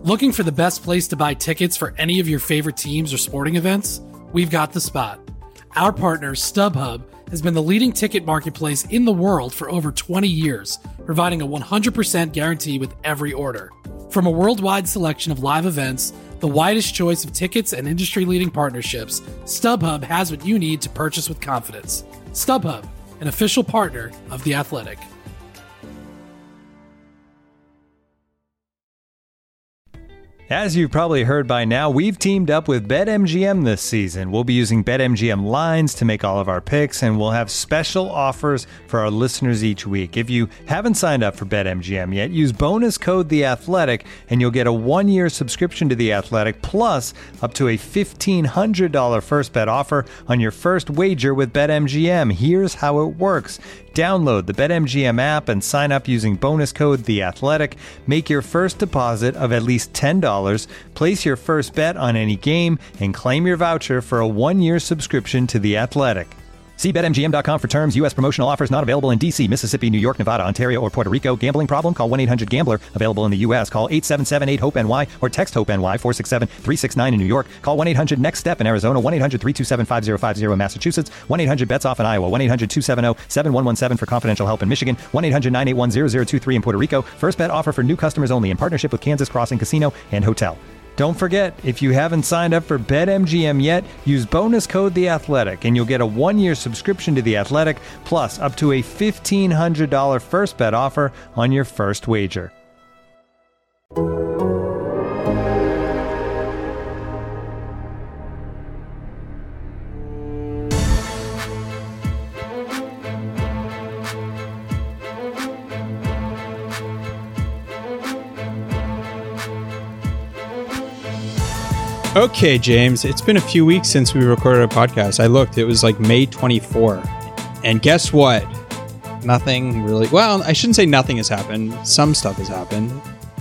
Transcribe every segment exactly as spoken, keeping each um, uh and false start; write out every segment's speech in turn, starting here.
Looking for the best place to buy tickets for any of your favorite teams or sporting events? We've got the spot. Our partner, StubHub, has been the leading ticket marketplace in the world for over twenty years, providing a one hundred percent guarantee with every order. From a worldwide selection of live events, the widest choice of tickets and industry-leading partnerships, StubHub has what you need to purchase with confidence. StubHub, an official partner of The Athletic. As you've probably heard by now, we've teamed up with BetMGM this season. We'll be using BetMGM lines to make all of our picks, and we'll have special offers for our listeners each week. If you haven't signed up for BetMGM yet, use bonus code The Athletic, and you'll get a one-year subscription to The Athletic, plus up to a fifteen hundred dollars first bet offer on your first wager with BetMGM. Here's how it works. Download the BetMGM app and sign up using bonus code The Athletic. Make your first deposit of at least ten dollars, place your first bet on any game, and claim your voucher for a one-year subscription to The Athletic. See Bet M G M dot com for terms. U S promotional offers not available in D C, Mississippi, New York, Nevada, Ontario, or Puerto Rico. Gambling problem? Call one eight hundred gambler. Available in the U S. Call eight seven seven eight hope N Y or text HOPE-NY four six seven three six nine in New York. Call one eight hundred next step in Arizona. one eight hundred three two seven five zero five zero in Massachusetts. one eight hundred bets off in Iowa. one eight hundred two seven zero seven one one seven for confidential help in Michigan. one eight hundred nine eight one zero zero two three in Puerto Rico. First bet offer for new customers only in partnership with Kansas Crossing Casino and Hotel. Don't forget, if you haven't signed up for BetMGM yet, use bonus code The Athletic, and you'll get a one-year subscription to The Athletic, plus up to a fifteen hundred dollars first bet offer on your first wager. Okay, James, it's been a few weeks since we recorded a podcast. I looked, it was like May twenty-fourth. And guess what? Nothing really. Well, I shouldn't say nothing has happened. Some stuff has happened.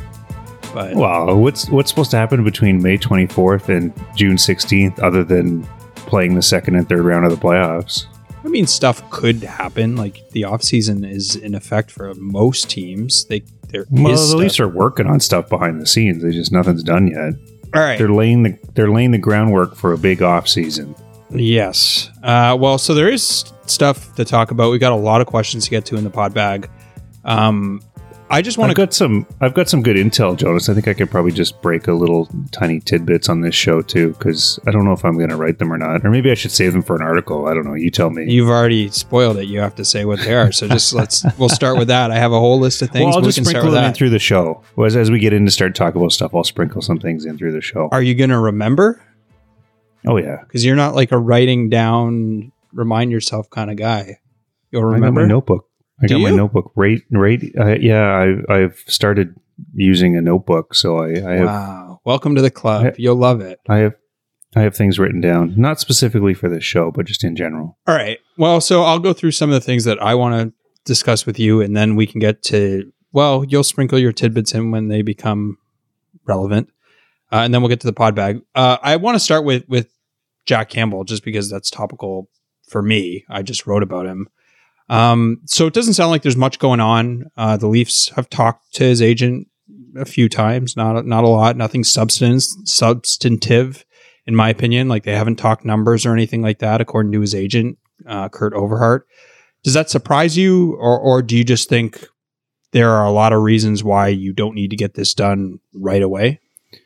But well, what's what's supposed to happen between May twenty-fourth and June sixteenth other than playing the second and third round of the playoffs? I mean, stuff could happen. Like, the offseason is in effect for most teams. They there Well, is the stuff. Leafs are working on stuff behind the scenes. They just nothing's done yet. All right. They're laying the they're laying the groundwork for a big off season. Yes. Uh, well, so there is stuff to talk about. We've got a lot of questions to get to in the pod bag. Um, I just want I've to got some I've got some good intel, Jonas. I think I could probably just break a little tiny tidbits on this show too, because I don't know if I'm going to write them or not, or maybe I should save them for an article. I don't know. You tell me. You've already spoiled it. You have to say what they are. So just let's we'll start with that. I have a whole list of things. Well, I'll we just can start sprinkle with them that. in through the show. As as we get in to start talking about stuff, I'll sprinkle some things in through the show. Are you going to remember? Oh yeah, Because you're not like a writing down, remind yourself kind of guy. You'll remember. I got my notebook. I Do got my you? notebook. Right, right. Uh, yeah, I, I've started using a notebook, so I, I have Wow! Welcome to the club. I- You'll love it. I have I have things written down, not specifically for this show, but just in general. All right. Well, so I'll go through some of the things that I want to discuss with you, and then we can get to, well, you'll sprinkle your tidbits in when they become relevant. Uh, and then we'll get to the pod bag. Uh, I want to start with, with Jack Campbell, just because that's topical for me. I just wrote about him. Um, so it doesn't sound like there's much going on. Uh, the Leafs have talked to his agent a few times, not, not a lot, nothing substance, substantive, in my opinion. Like, they haven't talked numbers or anything like that, according to his agent, uh, Kurt Overhart. Does that surprise you, or or do you just think there are a lot of reasons why you don't need to get this done right away?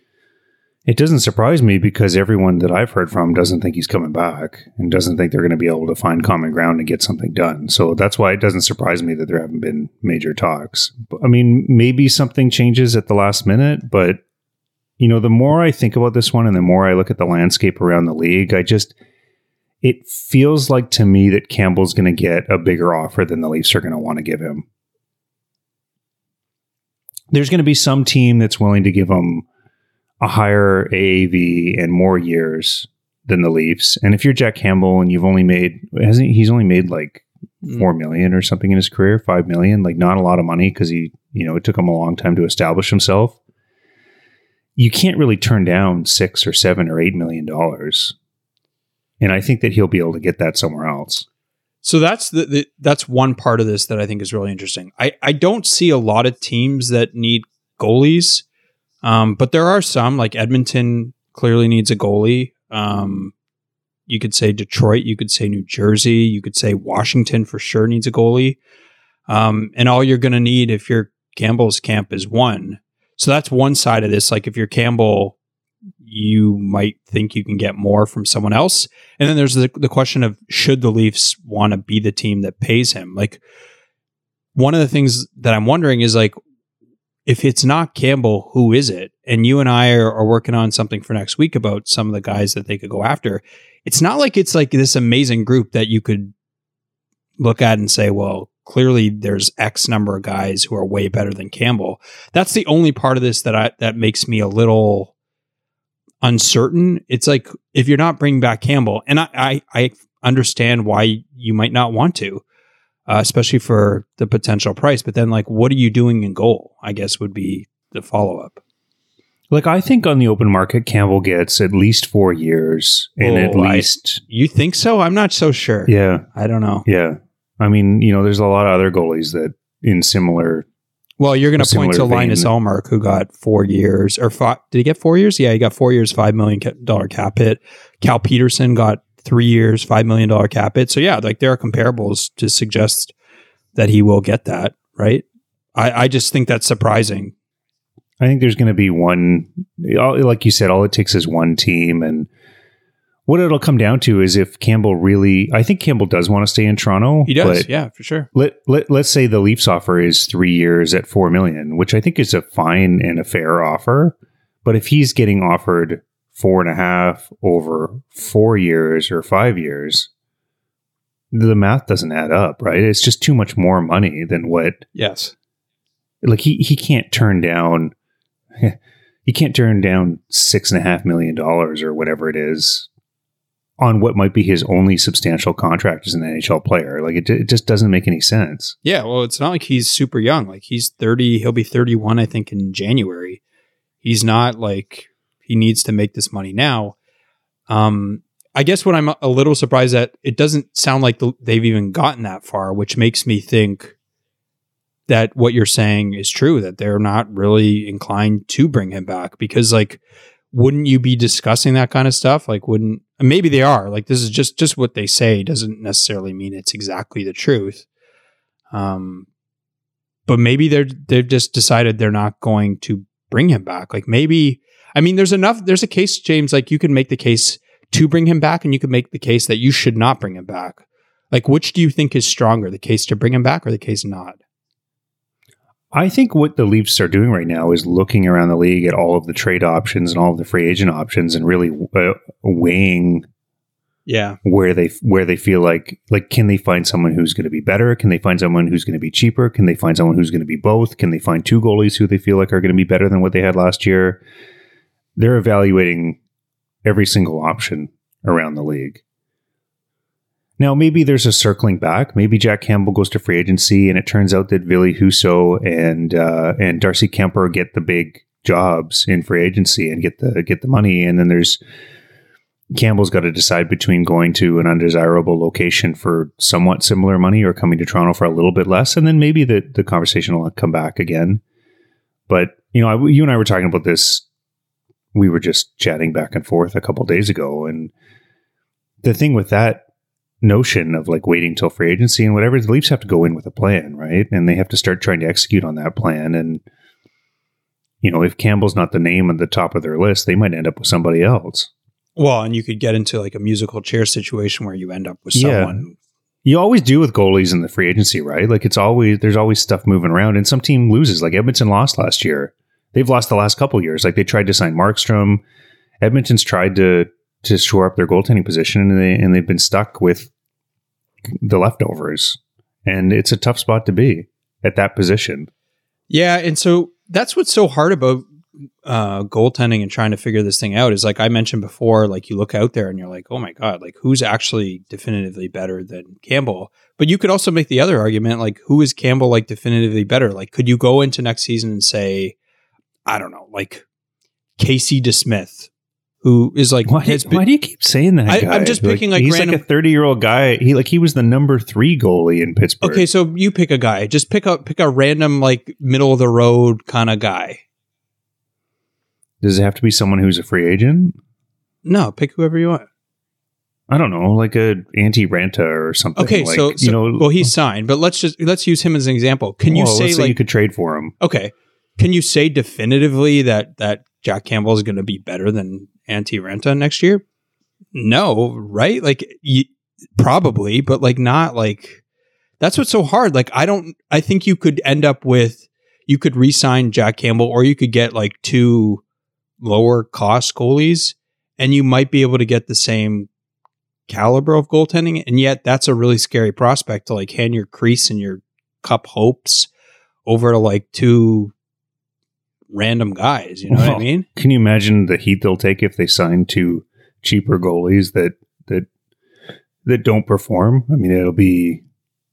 It doesn't surprise me because everyone that I've heard from doesn't think he's coming back and doesn't think they're going to be able to find common ground and get something done. So that's why it doesn't surprise me that there haven't been major talks. I mean, maybe something changes at the last minute, but you know, the more I think about this one and the more I look at the landscape around the league, I just, it feels like to me that Campbell's going to get a bigger offer than the Leafs are going to want to give him. There's going to be some team that's willing to give him a higher A A V and more years than the Leafs. And if you're Jack Campbell and you've only made, hasn't he, he's only made like four million or something in his career, five million, like not a lot of money because he, you know, it took him a long time to establish himself. You can't really turn down six or seven or eight million dollars. And I think that he'll be able to get that somewhere else. So that's the, the that's one part of this that I think is really interesting. I, I don't see a lot of teams that need goalies. Um, but there are some, like Edmonton clearly needs a goalie. Um, you could say Detroit, you could say New Jersey, you could say Washington for sure needs a goalie. Um, and all you're going to need if you're Campbell's camp is one. So that's one side of this. Like if you're Campbell, you might think you can get more from someone else. And then there's the, the question of should the Leafs want to be the team that pays him? Like one of the things that I'm wondering is like, if it's not Campbell, who is it? And you and I are, are working on something for next week about some of the guys that they could go after. It's not like it's like this amazing group that you could look at and say, well, clearly there's X number of guys who are way better than Campbell. That's the only part of this that I, that makes me a little uncertain. It's like, if you're not bringing back Campbell, and I, I, I understand why you might not want to, uh, especially for the potential price, but then like, what are you doing in goal? I guess would be the follow-up. Like, I think on the open market, Campbell gets at least four years and Oh, at least. I, you think so? I'm not so sure. Yeah. I don't know. Yeah. I mean, you know, there's a lot of other goalies that in similar. Well, you're going to point to similar Linus vein. Ullmark, who got four years or five. Did he get four years? Yeah, he got four years, five million dollar cap hit. Cal Peterson got three years, five million dollar cap hit. So yeah, like there are comparables to suggest that he will get that. Right? I, I just think that's surprising. I think there's going to be one, like you said, all it takes is one team. And what it'll come down to is if Campbell really, I think Campbell does want to stay in Toronto. He does, but yeah, for sure. Let, let, let's say the Leafs offer is three years at four million dollars, which I think is a fine and a fair offer. But if he's getting offered four and a half over four years or five years, the math doesn't add up, right? It's just too much more money than what, Yes. like he, he can't turn down, he can't turn down six and a half million dollars or whatever it is on what might be his only substantial contract as an N H L player. Like it, it just doesn't make any sense. Yeah, well, it's not like he's super young. Like he's thirty, he'll be thirty-one, I think, in January. He's not like he needs to make this money now. Um, I guess what I'm a little surprised at, it doesn't sound like the, they've even gotten that far, which makes me think that what you're saying is true, that they're not really inclined to bring him back. Because like, wouldn't you be discussing that kind of stuff? Like, wouldn't, maybe they are. Like, this is just, just what they say doesn't necessarily mean it's exactly the truth. Um, but maybe they're, they've just decided they're not going to bring him back. Like maybe, I mean, there's enough, there's a case, James, like you can make the case to bring him back and you can make the case that you should not bring him back. Like, which do you think is stronger, the case to bring him back or the case not? I think what the Leafs are doing right now is looking around the league at all of the trade options and all of the free agent options and really uh, weighing Yeah. where they where they feel like like can they find someone who's going to be better? Can they find someone who's going to be cheaper? Can they find someone who's going to be both? Can they find two goalies who they feel like are going to be better than what they had last year? They're evaluating every single option around the league. Now, maybe there's a circling back. Maybe Jack Campbell goes to free agency, and it turns out that Ville Husso and uh, and Darcy Kemper get the big jobs in free agency and get the get the money. And then there's Campbell's got to decide between going to an undesirable location for somewhat similar money or coming to Toronto for a little bit less. And then maybe the the conversation will come back again. But you know, I, you and I were talking about this. We were just chatting back and forth a couple days ago, and the thing with that notion of like waiting till free agency and whatever, the Leafs have to go in with a plan, right? And they have to start trying to execute on that plan. And, you know, if Campbell's not the name at the top of their list, they might end up with somebody else. Well, and you could get into like a musical chair situation where you end up with Yeah. someone. You always do with goalies in the free agency, right? Like it's always, there's always stuff moving around and some team loses. Like Edmonton lost last year. They've lost the last couple of years. Like they tried to sign Markstrom. Edmonton's tried to to shore up their goaltending position, and they and they've been stuck with the leftovers. And it's a tough spot to be at that position. Yeah, and so that's what's so hard about uh, goaltending and trying to figure this thing out is like I mentioned before, like you look out there and you're like, oh my God, like who's actually definitively better than Campbell? But you could also make the other argument, like who is Campbell like definitively better? Like could you go into next season and say, I don't know, like Casey DeSmith, who is like, Why, has been- why do you keep saying that I- guy? I'm just picking, like, he's random- like a thirty year old guy. He like he was the number three goalie in Pittsburgh. okay, so you pick a guy, just pick up, pick a random like middle of the road kind of guy. Does it have to be someone who's a free agent? No, pick whoever you want. I don't know, like a Antti Ranta or something. Okay, like, so, so you know, well, he's signed, but let's just let's use him as an example. Can you well, say let's like say you could trade for him? Okay, can you say definitively that that Jack Campbell is going to be better than Antti Ranta next year? No, right? Like you, probably, but like not like that's what's so hard. Like I don't. I think you could end up with you could re-sign Jack Campbell, or you could get like two lower cost goalies, and you might be able to get the same caliber of goaltending, and yet that's a really scary prospect to like hand your crease and your cup hopes over to like two random guys. You know well, what I mean? Can you imagine the heat they'll take if they sign two cheaper goalies that that that don't perform? I mean, it'll be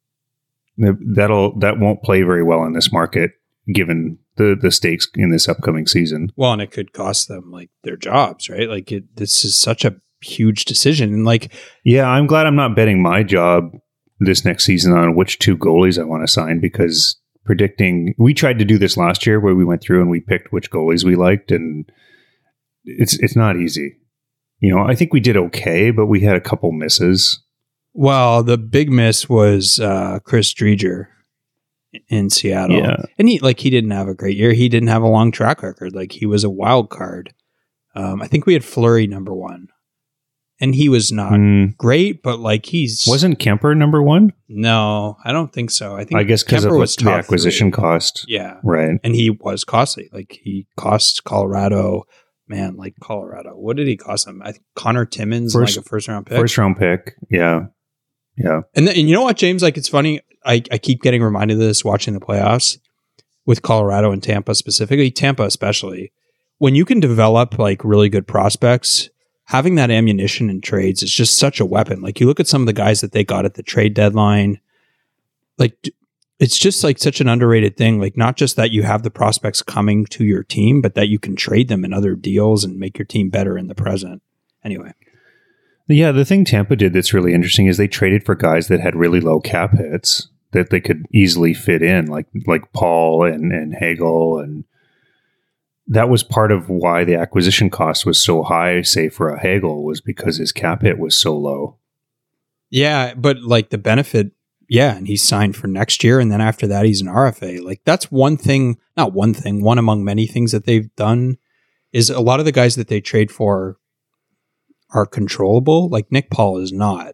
that'll that won't play very well in this market given the the stakes in this upcoming season. Well, and it could cost them like their jobs, right? Like it, this is such a huge decision, and like yeah, I'm glad I'm not betting my job this next season on which two goalies I want to sign, because predicting we tried to do this last year where we went through and we picked which goalies we liked, and it's it's not easy. You know, I think we did okay, but we had a couple misses. Well, the big miss was uh, Chris Driedger in Seattle, yeah. and he like he didn't have a great year. He didn't have a long track record. Like he was a wild card. Um, I think we had Fleury number one. And he was not mm. great, but like he's wasn't Kemper number one? No, I don't think so. I think I guess because of was the acquisition three. cost. Yeah, right. And he was costly. Like he cost Colorado, man. Like Colorado, what did he cost them? I think Connor Timmins, first, like a first round pick. First round pick. Yeah, yeah. And then, and you know what, James? Like it's funny. I I keep getting reminded of this watching the playoffs with Colorado and Tampa specifically, Tampa especially. When you can develop like really good prospects, having that ammunition in trades is just such a weapon. Like you look at some of the guys that they got at the trade deadline, like it's just like such an underrated thing. Like not just that you have the prospects coming to your team, but that you can trade them in other deals and make your team better in the present. Anyway. Yeah. The thing Tampa did that's really interesting is they traded for guys that had really low cap hits that they could easily fit in, like, like Paul and, and Hagel, and that was part of why the acquisition cost was so high, say for a Hagel, was because his cap hit was so low. Yeah, but like the benefit, yeah, and he's signed for next year, and then after that, he's an R F A. Like that's one thing, not one thing, one among many things that they've done is a lot of the guys that they trade for are controllable. Like Nick Paul is not.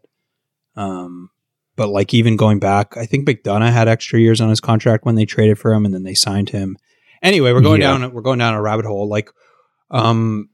Um, but like even going back, I think McDonough had extra years on his contract when they traded for him, and then they signed him. Anyway, we're going yeah. down. We're going down a rabbit hole. Like, um,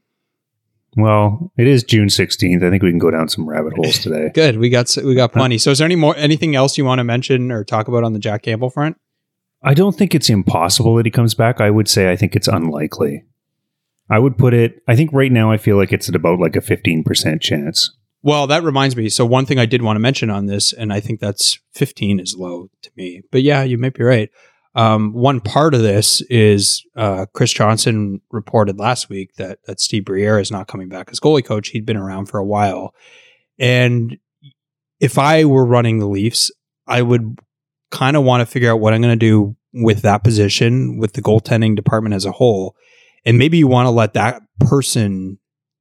well, it is June sixteenth. I think we can go down some rabbit holes today. Good. We got we got plenty. So, is there any more anything else you want to mention or talk about on the Jack Campbell front? I don't think it's impossible that he comes back. I would say I think it's unlikely. I would put it. I think right now I feel like it's at about like a fifteen percent chance. Well, that reminds me. So, one thing I did want to mention on this, and I think that's fifteen is low to me. But yeah, you may be right. Um, one part of this is uh, Chris Johnson reported last week that that Steve Briere is not coming back as goalie coach. He'd been around for a while. And if I were running the Leafs, I would kind of want to figure out what I'm going to do with that position, with the goaltending department as a whole. And maybe you want to let that person,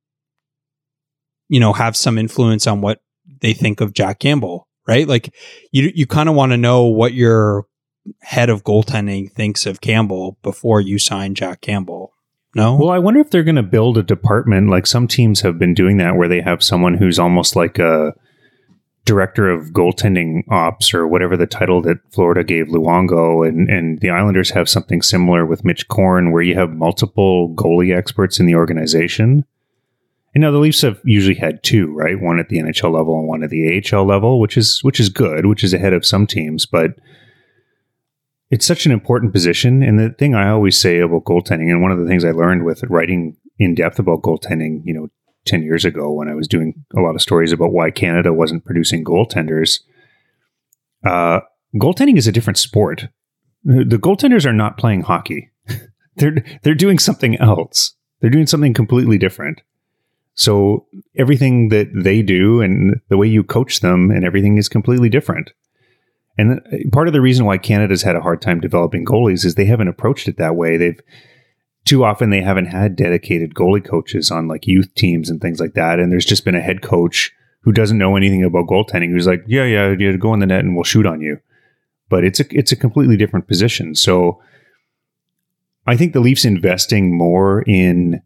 you know, have some influence on what they think of Jack Campbell, right? Like you, you kind of want to know what your head of goaltending thinks of Campbell before you sign Jack Campbell. No? Well, I wonder if they're going to build a department like some teams have been doing that, where they have someone who's almost like a director of goaltending ops or whatever the title that Florida gave Luongo, and, and the Islanders have something similar with Mitch Korn, where you have multiple goalie experts in the organization. And now the Leafs have usually had two, right? One at the N H L level and one at the A H L level, which is which is good, which is ahead of some teams, but it's such an important position. And the thing I always say about goaltending, and one of the things I learned with writing in depth about goaltending, you know, ten years ago when I was doing a lot of stories about why Canada wasn't producing goaltenders, uh, goaltending is a different sport. The goaltenders are not playing hockey. they're, they're doing something else. They're doing something completely different. So everything that they do and the way you coach them and everything is completely different. And part of the reason why Canada's had a hard time developing goalies is they haven't approached it that way. They've too often they haven't had dedicated goalie coaches on like youth teams and things like that. And there's just been a head coach who doesn't know anything about goaltending who's like, yeah, yeah, yeah, go in the net and we'll shoot on you. But it's a, it's a completely different position. So I think the Leafs investing more in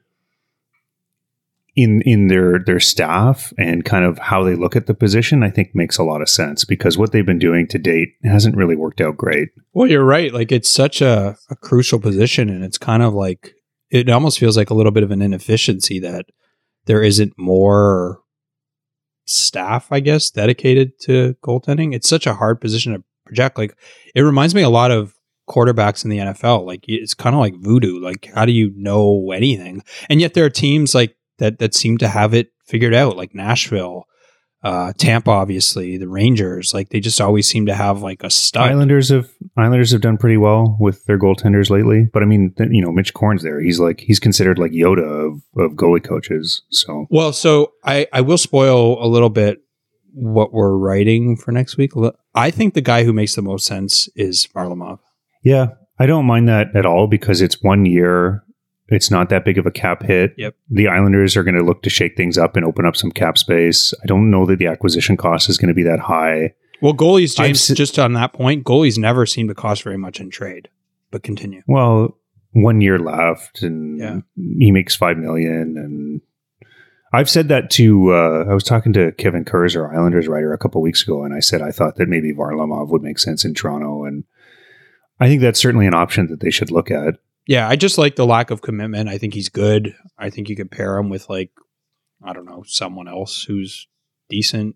in in their their staff and kind of how they look at the position, I think makes a lot of sense, because what they've been doing to date hasn't really worked out great. Well, you're right. Like, it's such a, a crucial position, and it's kind of like, it almost feels like a little bit of an inefficiency that there isn't more staff, I guess, dedicated to goaltending. It's such a hard position to project. Like, it reminds me a lot of quarterbacks in the N F L. Like, it's kind of like voodoo. Like, how do you know anything? And yet there are teams like that that seem to have it figured out, like Nashville, uh, Tampa, obviously, the Rangers. Like, they just always seem to have like a stud. Islanders have Islanders have done pretty well with their goaltenders lately. But I mean, th- you know, Mitch Korn's there. He's like he's considered like Yoda of, of goalie coaches. So well, so I I will spoil a little bit what we're writing for next week. I think the guy who makes the most sense is Varlamov. Yeah, I don't mind that at all, because it's one year. It's not that big of a cap hit. Yep. The Islanders are going to look to shake things up and open up some cap space. I don't know that the acquisition cost is going to be that high. Well, goalies, James, I've just on that point, goalies never seem to cost very much in trade. But continue. Well, one year left, and yeah. he makes five million. And I've said that to. Uh, I was talking to Kevin Kurz, our Islanders writer, a couple weeks ago, and I said I thought that maybe Varlamov would make sense in Toronto, and I think that's certainly an option that they should look at. Yeah, I just like the lack of commitment. I think he's good. I think you could pair him with, like, I don't know, someone else who's decent.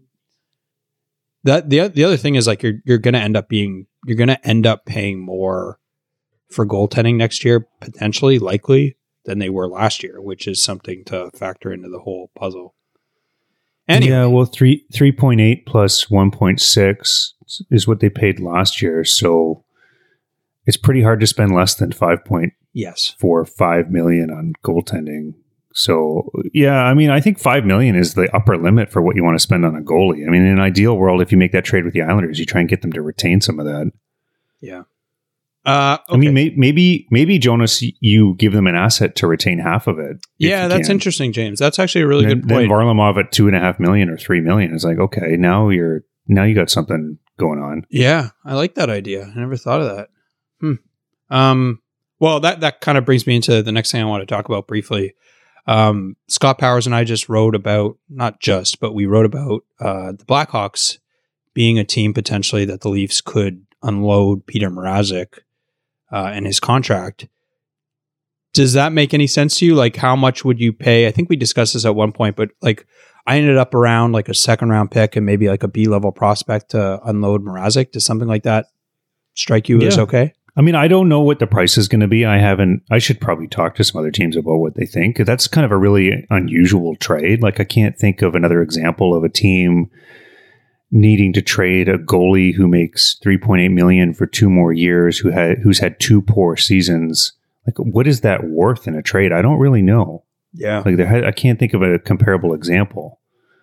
That the the other thing is, like, you're you're going to end up being you're going to end up paying more for goaltending next year, potentially, likely, than they were last year, which is something to factor into the whole puzzle. Anyway. Yeah, well, three three point eight plus one point six is what they paid last year, so it's pretty hard to spend less than five point yes four five million on goaltending. So yeah, I mean, I think five million is the upper limit for what you want to spend on a goalie. I mean, in an ideal world, if you make that trade with the Islanders, you try and get them to retain some of that. Yeah. Uh, okay. I mean, may, maybe maybe Jonas, you give them an asset to retain half of it. Yeah, that's can. interesting, James. That's actually a really then, good point. Then Varlamov at two and a half million or three million is like, okay, now you're now you got something going on. Yeah, I like that idea. I never thought of that. Hmm. Um. Well, that that kind of brings me into the next thing I want to talk about briefly. Um, Scott Powers and I just wrote about, not just, but we wrote about uh, the Blackhawks being a team potentially that the Leafs could unload Peter Mrazek uh, and his contract. Does that make any sense to you? Like, how much would you pay? I think we discussed this at one point, but like, I ended up around like a second round pick and maybe like a B level prospect to unload Mrazek. Does something like that strike you yeah. as okay? I mean, I don't know what the price is going to be. I haven't, I should probably talk to some other teams about what they think. That's kind of a really unusual trade. Like, I can't think of another example of a team needing to trade a goalie who makes three point eight million dollars for two more years, who had, who's had two poor seasons. Like, what is that worth in a trade? I don't really know. Yeah. Like, there, I can't think of a comparable example.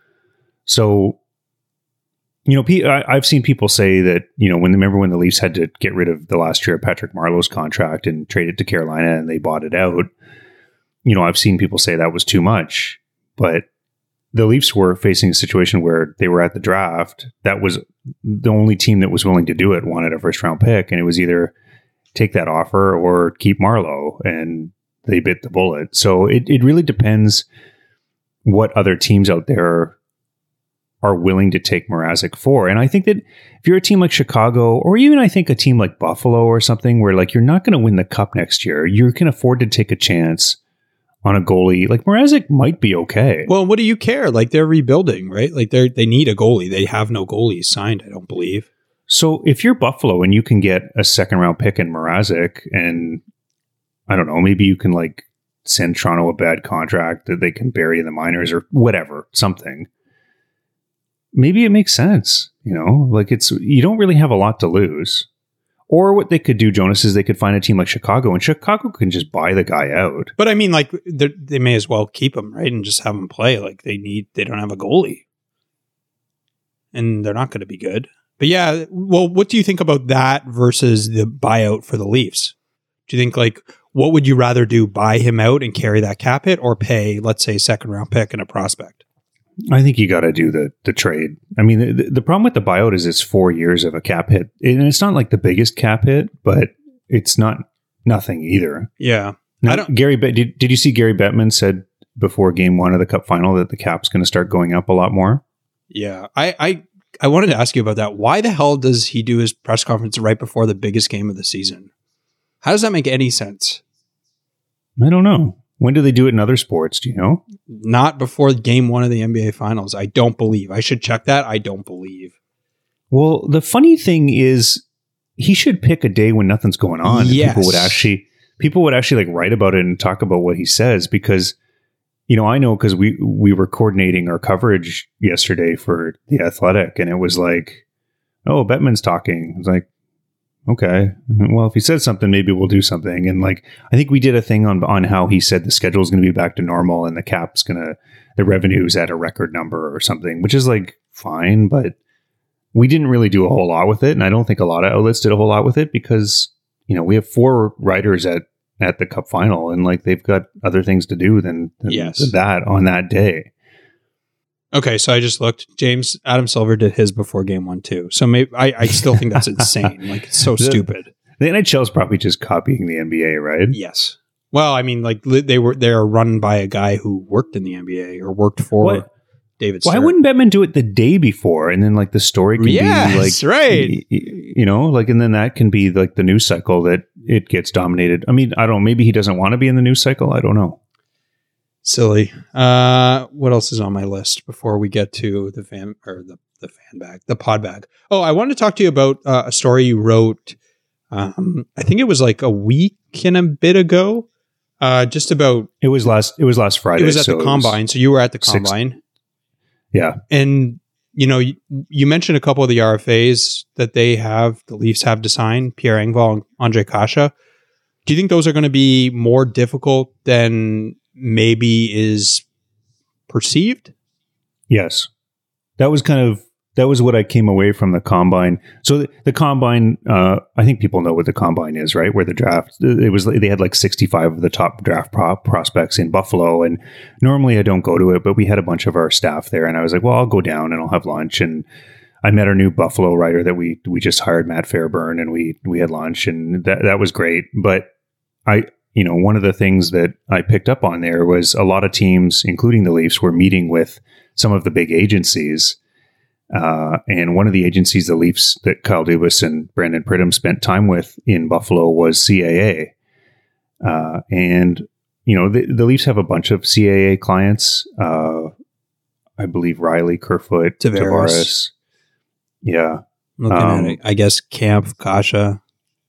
So, you know, I, I've seen people say that, you know, when remember when the Leafs had to get rid of the last year of Patrick Marleau's contract and trade it to Carolina and they bought it out, you know, I've seen people say that was too much. But the Leafs were facing a situation where they were at the draft. That was the only team that was willing to do it, wanted a first round pick. And it was either take that offer or keep Marleau. And they bit the bullet. So it, it really depends what other teams out there are willing to take Mrazek for. And I think that if you're a team like Chicago, or even I think a team like Buffalo or something, where like you're not going to win the cup next year, you can afford to take a chance on a goalie. Like, Mrazek might be okay. Well, what do you care? Like, they're rebuilding, right? Like, they they need a goalie. They have no goalies signed, I don't believe. So if you're Buffalo and you can get a second round pick in Mrazek, and I don't know, maybe you can like send Toronto a bad contract that they can bury in the minors or whatever, something. Maybe it makes sense, you know, like it's, you don't really have a lot to lose. Or what they could do, Jonas, is they could find a team like Chicago, and Chicago can just buy the guy out. But I mean, like, they may as well keep him, right? And just have him play. Like, they need, they don't have a goalie. And they're not going to be good. But yeah, well, what do you think about that versus the buyout for the Leafs? Do you think, like, what would you rather do? Buy him out and carry that cap hit, or pay, let's say, second round pick and a prospect? I think you got to do the the trade. I mean, the, the problem with the buyout is it's four years of a cap hit, and it's not like the biggest cap hit, but it's not nothing either. Yeah. Now, I don't, Gary, did did you see Gary Bettman said before Game One of the Cup Final that the cap's going to start going up a lot more? Yeah, I, I I wanted to ask you about that. Why the hell does he do his press conference right before the biggest game of the season? How does that make any sense? I don't know. When do they do it in other sports? Do you know? Not before game one of the N B A Finals. I don't believe. I should check that. I don't believe. Well, the funny thing is, he should pick a day when nothing's going on. Yes. And people would actually, people would actually like write about it and talk about what he says, because, you know, I know because we we were coordinating our coverage yesterday for The Athletic, and it was like, oh, Bettman's talking. It's like, okay, well, if he said something, maybe we'll do something. And like, I think we did a thing on on how he said the schedule is going to be back to normal and the cap's going to, the revenue's at a record number or something, which is like fine, but we didn't really do a whole lot with it. And I don't think a lot of outlets did a whole lot with it because, you know, we have four writers at, at the Cup Final, and like they've got other things to do than, than, Yes. than that on that day. Okay, so I just looked. James Adam Silver did his before game one too. So maybe I, I still think that's insane. Like, it's so The- stupid. The N H L is probably just copying the N B A, right? Yes. Well, I mean, like li- they were they are run by a guy who worked in the N B A or worked for What? David Why Stern. wouldn't Bettman do it the day before, and then like the story can Yes, be like, right. y- y- you know, like, and then that can be like the news cycle that it gets dominated. I mean, I don't know, maybe he doesn't want to be in the news cycle. I don't know. Silly. Uh, what else is on my list before we get to the fan or the, the fan bag, the pod bag? Oh, I wanted to talk to you about uh, a story you wrote. Um, I think it was like a week and a bit ago. Uh, just about It was last. It was last Friday. it was at so the it was- combine. So you were at the six- combine, yeah, and you know you, you mentioned a couple of the R F As that they have, the Leafs have to sign, Pierre Engvall and Andre Kasha. Do you think those are going to be more difficult than maybe is perceived? yes. That was kind of that was what I came away from the combine. So the, the combine, uh, I think people know what the combine is, right? Where the draft, it was they had like sixty-five of the top draft pro- prospects in Buffalo, and normally I don't go to it, but we had a bunch of our staff there, and I was like, well, I'll go down and I'll have lunch. And I met our new Buffalo writer that we we just hired, Matt Fairburn, and we we had lunch, and that that was great. But I, you know, one of the things that I picked up on there was a lot of teams, including the Leafs, were meeting with some of the big agencies. Uh, and one of the agencies the Leafs that Kyle Dubas and Brandon Pridham spent time with in Buffalo was C A A. Uh, and, you know, the, the Leafs have a bunch of C A A clients. Uh, I believe Riley, Kerfoot, Tavares. Tavares. Yeah. Looking Um, at it, I guess Camp, Kasha.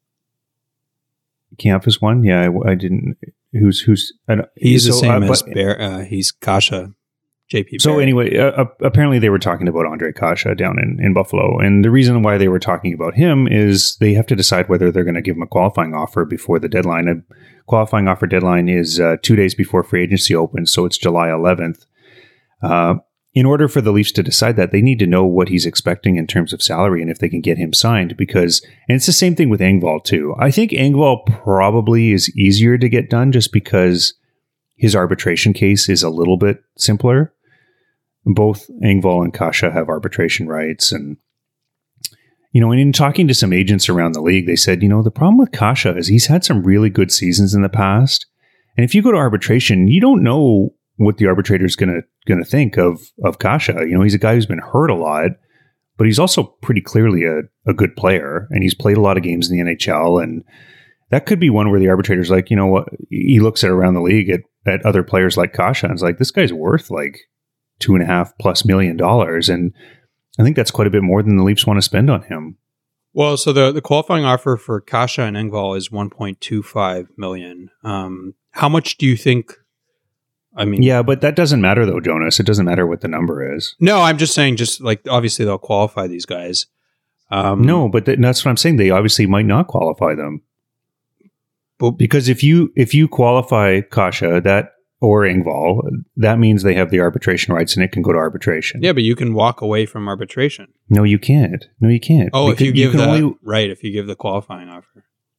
Camp is one. Yeah. I, I didn't. Who's, who's, I don't, He's the so, same uh, as but- Bear. Uh, he's Kasha. J P. So Barrett. anyway, uh, apparently they were talking about Andre Kasha down in, in Buffalo. And the reason why they were talking about him is they have to decide whether they're going to give him a qualifying offer before the deadline. A qualifying offer deadline is uh, two days before free agency opens, so it's July eleventh. Uh, in order for the Leafs to decide that, they need to know what he's expecting in terms of salary and if they can get him signed. Because, and it's the same thing with Engvall too. I think Engvall probably is easier to get done just because his arbitration case is a little bit simpler. Both Engvall and Kasha have arbitration rights. And, you know, and in talking to some agents around the league, they said, you know, the problem with Kasha is he's had some really good seasons in the past. And if you go to arbitration, you don't know what the arbitrator is going to going to think of, of Kasha. You know, he's a guy who's been hurt a lot, but he's also pretty clearly a, a good player. And he's played a lot of games in the N H L. And that could be one where the arbitrator's like, you know what, he looks at around the league at, at other players like Kasha and is like, this guy's worth like two and a half plus million dollars. And I think that's quite a bit more than the Leafs want to spend on him. Well, so the, the qualifying offer for Kasha and Engvall is one point two five million. Um, how much do you think? I mean, Yeah, but that doesn't matter though, Jonas. It doesn't matter what the number is. no, I'm just saying, just like obviously they'll qualify these guys. Um, No, but th- that's what I'm saying. They obviously might not qualify them. But- Because if you if you qualify Kasha that or Engvall, that means they have the arbitration rights and it can go to arbitration. yeah, but you can walk away from arbitration. No, you can't. No, you can't. Oh, if Because you give can the only- right, if you give the qualifying offer.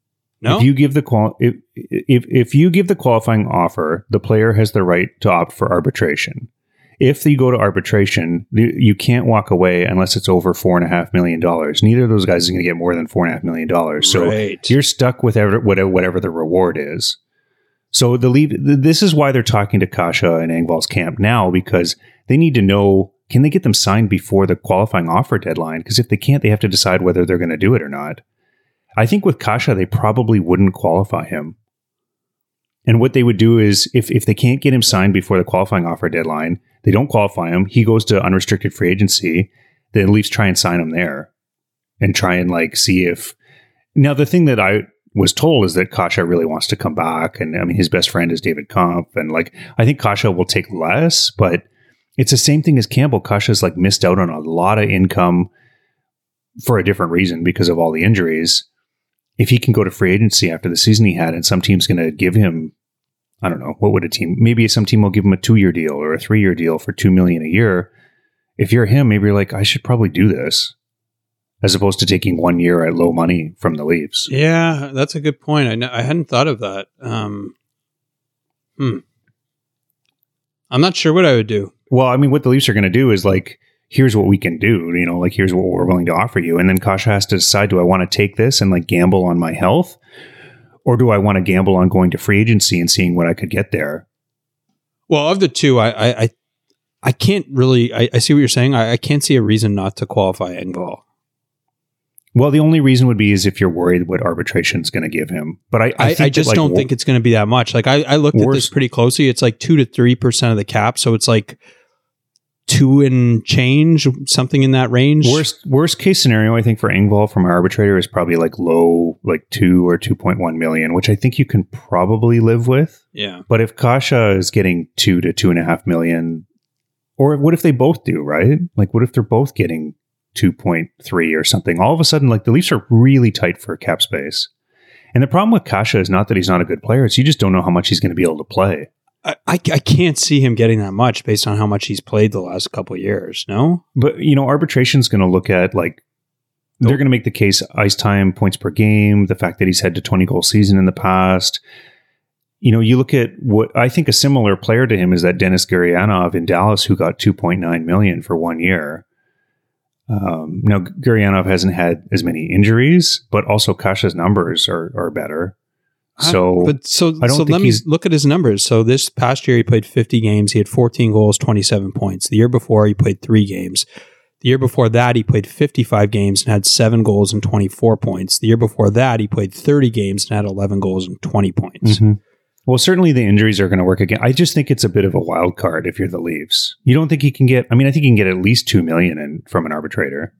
No? If you give the qual if, if if you give the qualifying offer, the player has the right to opt for arbitration. If you go to arbitration, you can't walk away unless it's over four and a half million dollars. Neither of those guys is going to get more than four and a half million dollars. So right. you're stuck with whatever, whatever the reward is. So the lead, this is why they're talking to Kasha and Engvall's camp now, because they need to know, can they get them signed before the qualifying offer deadline? Because if they can't, they have to decide whether they're going to do it or not. I think with Kasha, they probably wouldn't qualify him. And what they would do is, if, if they can't get him signed before the qualifying offer deadline, they don't qualify him. He goes to unrestricted free agency. The Leafs try and sign him there and try and like see if. Now, the thing that I was told is that Kasha really wants to come back. And I mean, his best friend is David Kampf. And like, I think Kasha will take less, but it's the same thing as Campbell. Kasha's like missed out on a lot of income for a different reason because of all the injuries. If he can go to free agency after the season he had, and some team's going to give him, I don't know, what would a team, maybe some team will give him a two-year deal or a three-year deal for two million dollars a year. If you're him, maybe you're like, I should probably do this, as opposed to taking one year at low money from the Leafs. Yeah, that's a good point. I, n- I hadn't thought of that. Um, hmm. I'm not sure what I would do. Well, I mean, what the Leafs are going to do is like, here's what we can do, you know, like here's what we're willing to offer you. And then Kasha has to decide, do I want to take this and like gamble on my health? Or do I want to gamble on going to free agency and seeing what I could get there? Well, of the two, I I, I, I can't really, I, I see what you're saying. I, I can't see a reason not to qualify Engvall. Well, the only reason would be is if you're worried what arbitration is going to give him. But I, I, I, think I just that, like, don't wor- think it's going to be that much. Like I, I looked at worse- this pretty closely. It's like two to three percent of the cap. So it's like two and change, something in that range. Worst worst case scenario, I think, for Engvall from our arbitrator is probably like low, like two or two point one million, which I think you can probably live with. Yeah. But if Kasha is getting two to two and a half million, or what if they both do, right? Like, what if they're both getting two point three or something? All of a sudden, like the Leafs are really tight for cap space. And the problem with Kasha is not that he's not a good player; it's you just don't know how much he's going to be able to play. I, I I can't see him getting that much based on how much he's played the last couple of years. No, But, you know, arbitration's going to look at, like, they're going to make the case ice time, points per game, the fact that he's had to twenty goal season in the past. You know, you look at what I think a similar player to him is that Denis Gurianov in Dallas, who got two point nine million dollars for one year. Um, now, Gurianov hasn't had as many injuries, but also Kasha's numbers are, are better. So, I, but so I don't so think let me he's- look at his numbers. So this past year he played fifty games. He had fourteen goals, twenty-seven points. The year before he played three games. The year before that he played fifty-five games and had seven goals and twenty-four points. The year before that he played thirty games and had eleven goals and twenty points. Mhm. Well, certainly the injuries are going to work again. I just think it's a bit of a wild card if you're the Leafs. You don't think he can get? I mean, I think he can get at least two million in from an arbitrator.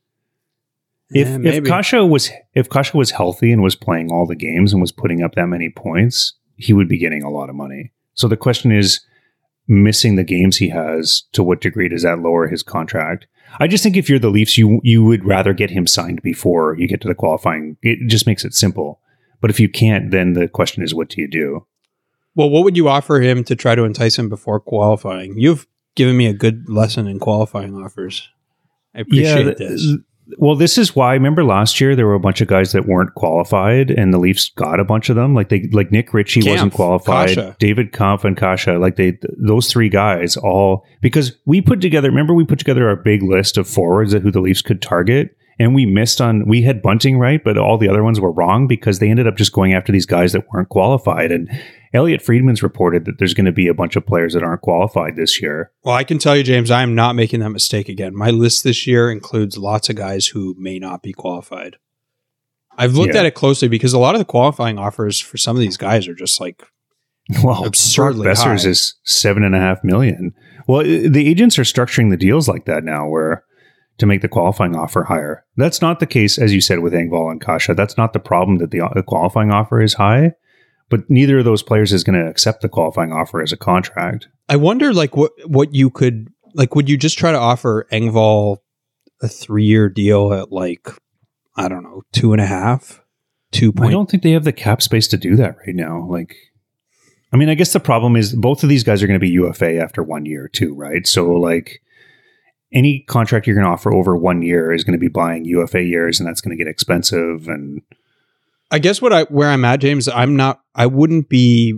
If Yeah, if maybe. Kasha was if Kasha was healthy and was playing all the games and was putting up that many points, he would be getting a lot of money. So the question is, missing the games he has, to what degree does that lower his contract? I just think if you're the Leafs, you you would rather get him signed before you get to the qualifying. It just makes it simple. But if you can't, then the question is, what do you do? Well, what would you offer him to try to entice him before qualifying? You've given me a good lesson in qualifying offers. I appreciate th- this. Well, this is why. Remember last year there were a bunch of guys that weren't qualified, and the Leafs got a bunch of them. Like they, like Nick Ritchie Kampf, wasn't qualified. Kasha. David Kampf and Kasha, like they, those three guys, all because we put together. Remember, we put together our big list of forwards of who the Leafs could target, and we missed on. We had Bunting right, but all the other ones were wrong because they ended up just going after these guys that weren't qualified. And Elliot Friedman's reported that there's going to be a bunch of players that aren't qualified this year. Well, I can tell you, James, I am not making that mistake again. My list this year includes lots of guys who may not be qualified. I've looked Yeah. at it closely because a lot of the qualifying offers for some of these guys are just like, Well, Absurdly Brock Besser's high. is seven and a half million. Well, i- the agents are structuring the deals like that now, where to make the qualifying offer higher. That's not the case, as you said, with Engvall and Kasha. That's not the problem that the, the qualifying offer is high, but neither of those players is going to accept the qualifying offer as a contract. I wonder like what, what you could, like, would you just try to offer Engvall a three-year deal at like, I don't know, two and a half, two I point? don't think they have the cap space to do that right now. Like, I mean, I guess the problem is both of these guys are going to be U F A after one year too, right? So like any contract you're going to offer over one year is going to be buying U F A years, and that's going to get expensive. And I guess what I where I'm at, James, I'm not. I wouldn't be.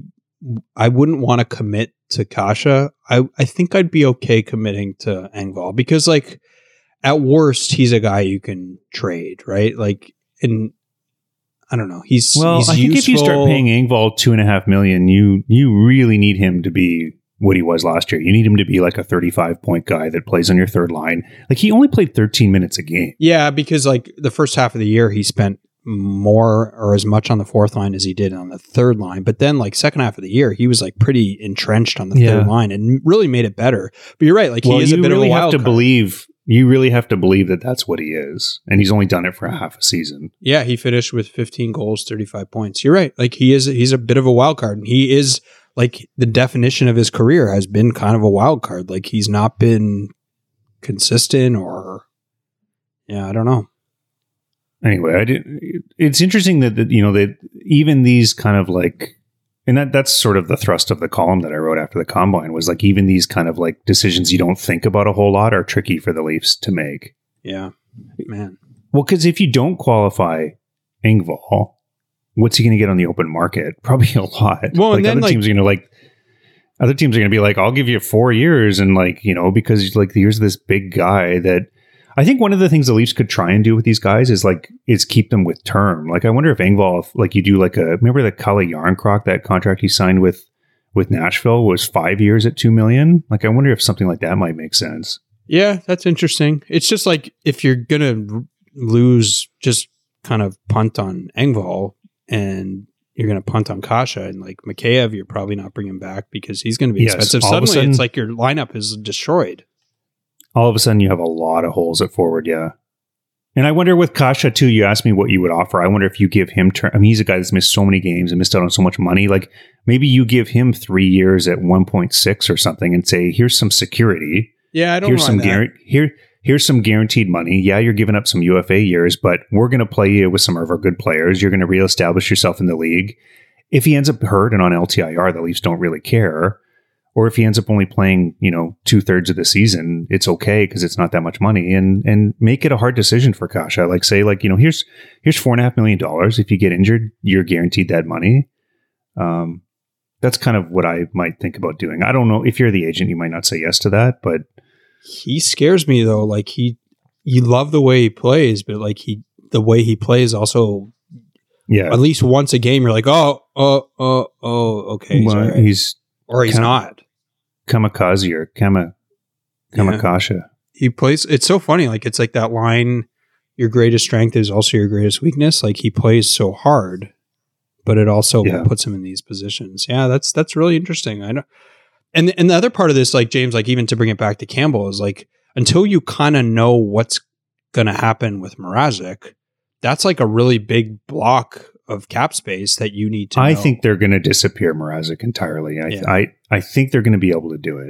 I wouldn't want to commit to Kasha. I I think I'd be okay committing to Engvall because, like, at worst, he's a guy you can trade, right? Like, in I don't know. He's well. He's I think useful. if you start paying Engvall two and a half million, you you really need him to be what he was last year. You need him to be like a thirty-five point guy that plays on your third line. Like, he only played thirteen minutes a game. Yeah, because like the first half of the year, he spent more or as much on the fourth line as he did on the third line. But then like second half of the year, he was like pretty entrenched on the Yeah. third line and really made it better. But you're right. Like Well, he is a you bit really of a have wild to card. believe. You really have to believe that that's what he is, and he's only done it for a half a season. Yeah, he finished with fifteen goals, thirty-five points. You're right. Like he is, he's a bit of a wild card. And he is like the definition of his career has been kind of a wild card. Like he's not been consistent or, yeah, I don't know. Anyway, I did, it's interesting that, that you know that even these kind of like, and that that's sort of the thrust of the column that I wrote after the combine was like even these kind of like decisions you don't think about a whole lot are tricky for the Leafs to make. Yeah, man. Well, because if you don't qualify Engvall, what's he going to get on the open market? Probably a lot. Well, like and then, other like- teams are going to like. Other teams are going to be like, I'll give you four years, and like you know because like here's this big guy that. I think one of the things the Leafs could try and do with these guys is like is keep them with term. Like I wonder if Engvall, if, like you do like a remember the Kalle Jarnkrok, that contract he signed with with Nashville was five years at two million. Like I wonder if something like that might make sense. Yeah, that's interesting. It's just like if you're gonna r- lose, just kind of punt on Engvall, and you're gonna punt on Kasha and like Mikheyev, you're probably not bringing back because he's going to be Yes, expensive. all of a Suddenly, sudden- it's like your lineup is destroyed. All of a sudden, you have a lot of holes at forward. Yeah. And I wonder with Kasha too, you asked me what you would offer. I wonder if you give him term. I mean, he's a guy that's missed so many games and missed out on so much money. Like maybe you give him three years at one point six or something and say, here's some security. Yeah, I don't Here's some mind that. guarantee. Here, here's some guaranteed money. Yeah, you're giving up some U F A years, but we're going to play you with some of our good players. You're going to reestablish yourself in the league. If he ends up hurt and on L T I R, the Leafs don't really care. Or if he ends up only playing, you know, two thirds of the season, it's okay because it's not that much money. And and make it a hard decision for Kasha. Like say, like you know, here's here's four and a half million dollars. If you get injured, you're guaranteed that money. Um, that's kind of what I might think about doing. I don't know if you're the agent, you might not say yes to that, but He scares me though. Like he, you love the way he plays, but like he, the way he plays also. yeah, At least once a game, you're like, oh, oh, oh, oh, okay, he's well, all right. he's or he's kind of- not. kamikaze or kama kamakasha. He plays. It's so funny. Like it's like that line. Your greatest strength is also your greatest weakness. Like he plays so hard, but it also Yeah. puts him in these positions. Yeah, that's that's really interesting. I know. And and the other part of this, like James, like even to bring it back to Campbell, is like until you kind of know what's going to happen with Mrazek, that's like a really big block of cap space that you need to. I know. think they're going to disappear Mrazek entirely. I, Yeah. I I think they're going to be able to do it.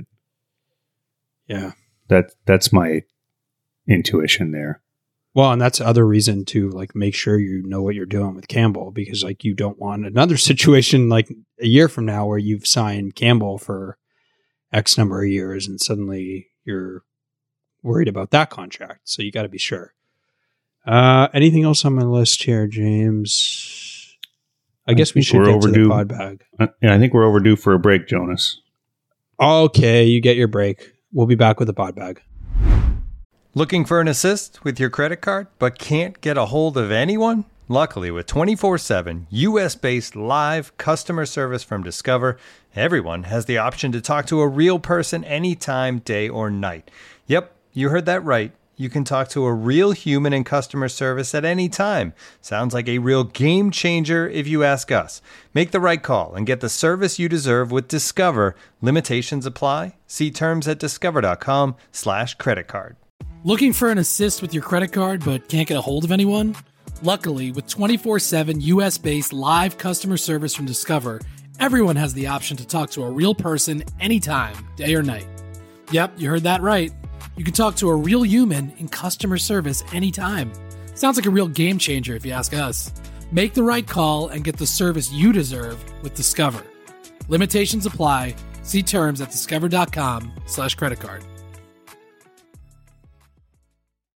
Yeah. That that's my intuition there. Well, and that's the other reason to like make sure you know what you're doing with Campbell, because like you don't want another situation like a year from now where you've signed Campbell for X number of years and suddenly you're worried about that contract. So you got to be sure. Uh, anything else on my list here, James? I, I guess we think should we're get overdue. to the pod bag. Uh, yeah, I think we're overdue for a break, Jonas. Okay, you get your break. We'll be back with the pod bag. Looking for an assist with your credit card, but can't get a hold of anyone? Luckily, with twenty-four seven U S-based live customer service from Discover, everyone has the option to talk to a real person anytime, day or night. Yep, you heard that right. You can talk to a real human in customer service at any time. Sounds like a real game changer if you ask us. Make the right call and get the service you deserve with Discover. Limitations apply. See terms at discover.com slash credit card. Looking for an assist with your credit card but can't get a hold of anyone? Luckily, with twenty-four seven U S-based live customer service from Discover, everyone has the option to talk to a real person anytime, day or night. Yep, you heard that right. You can talk to a real human in customer service anytime. Sounds like a real game changer if you ask us. Make the right call and get the service you deserve with Discover. Limitations apply. See terms at discover.com slash credit card.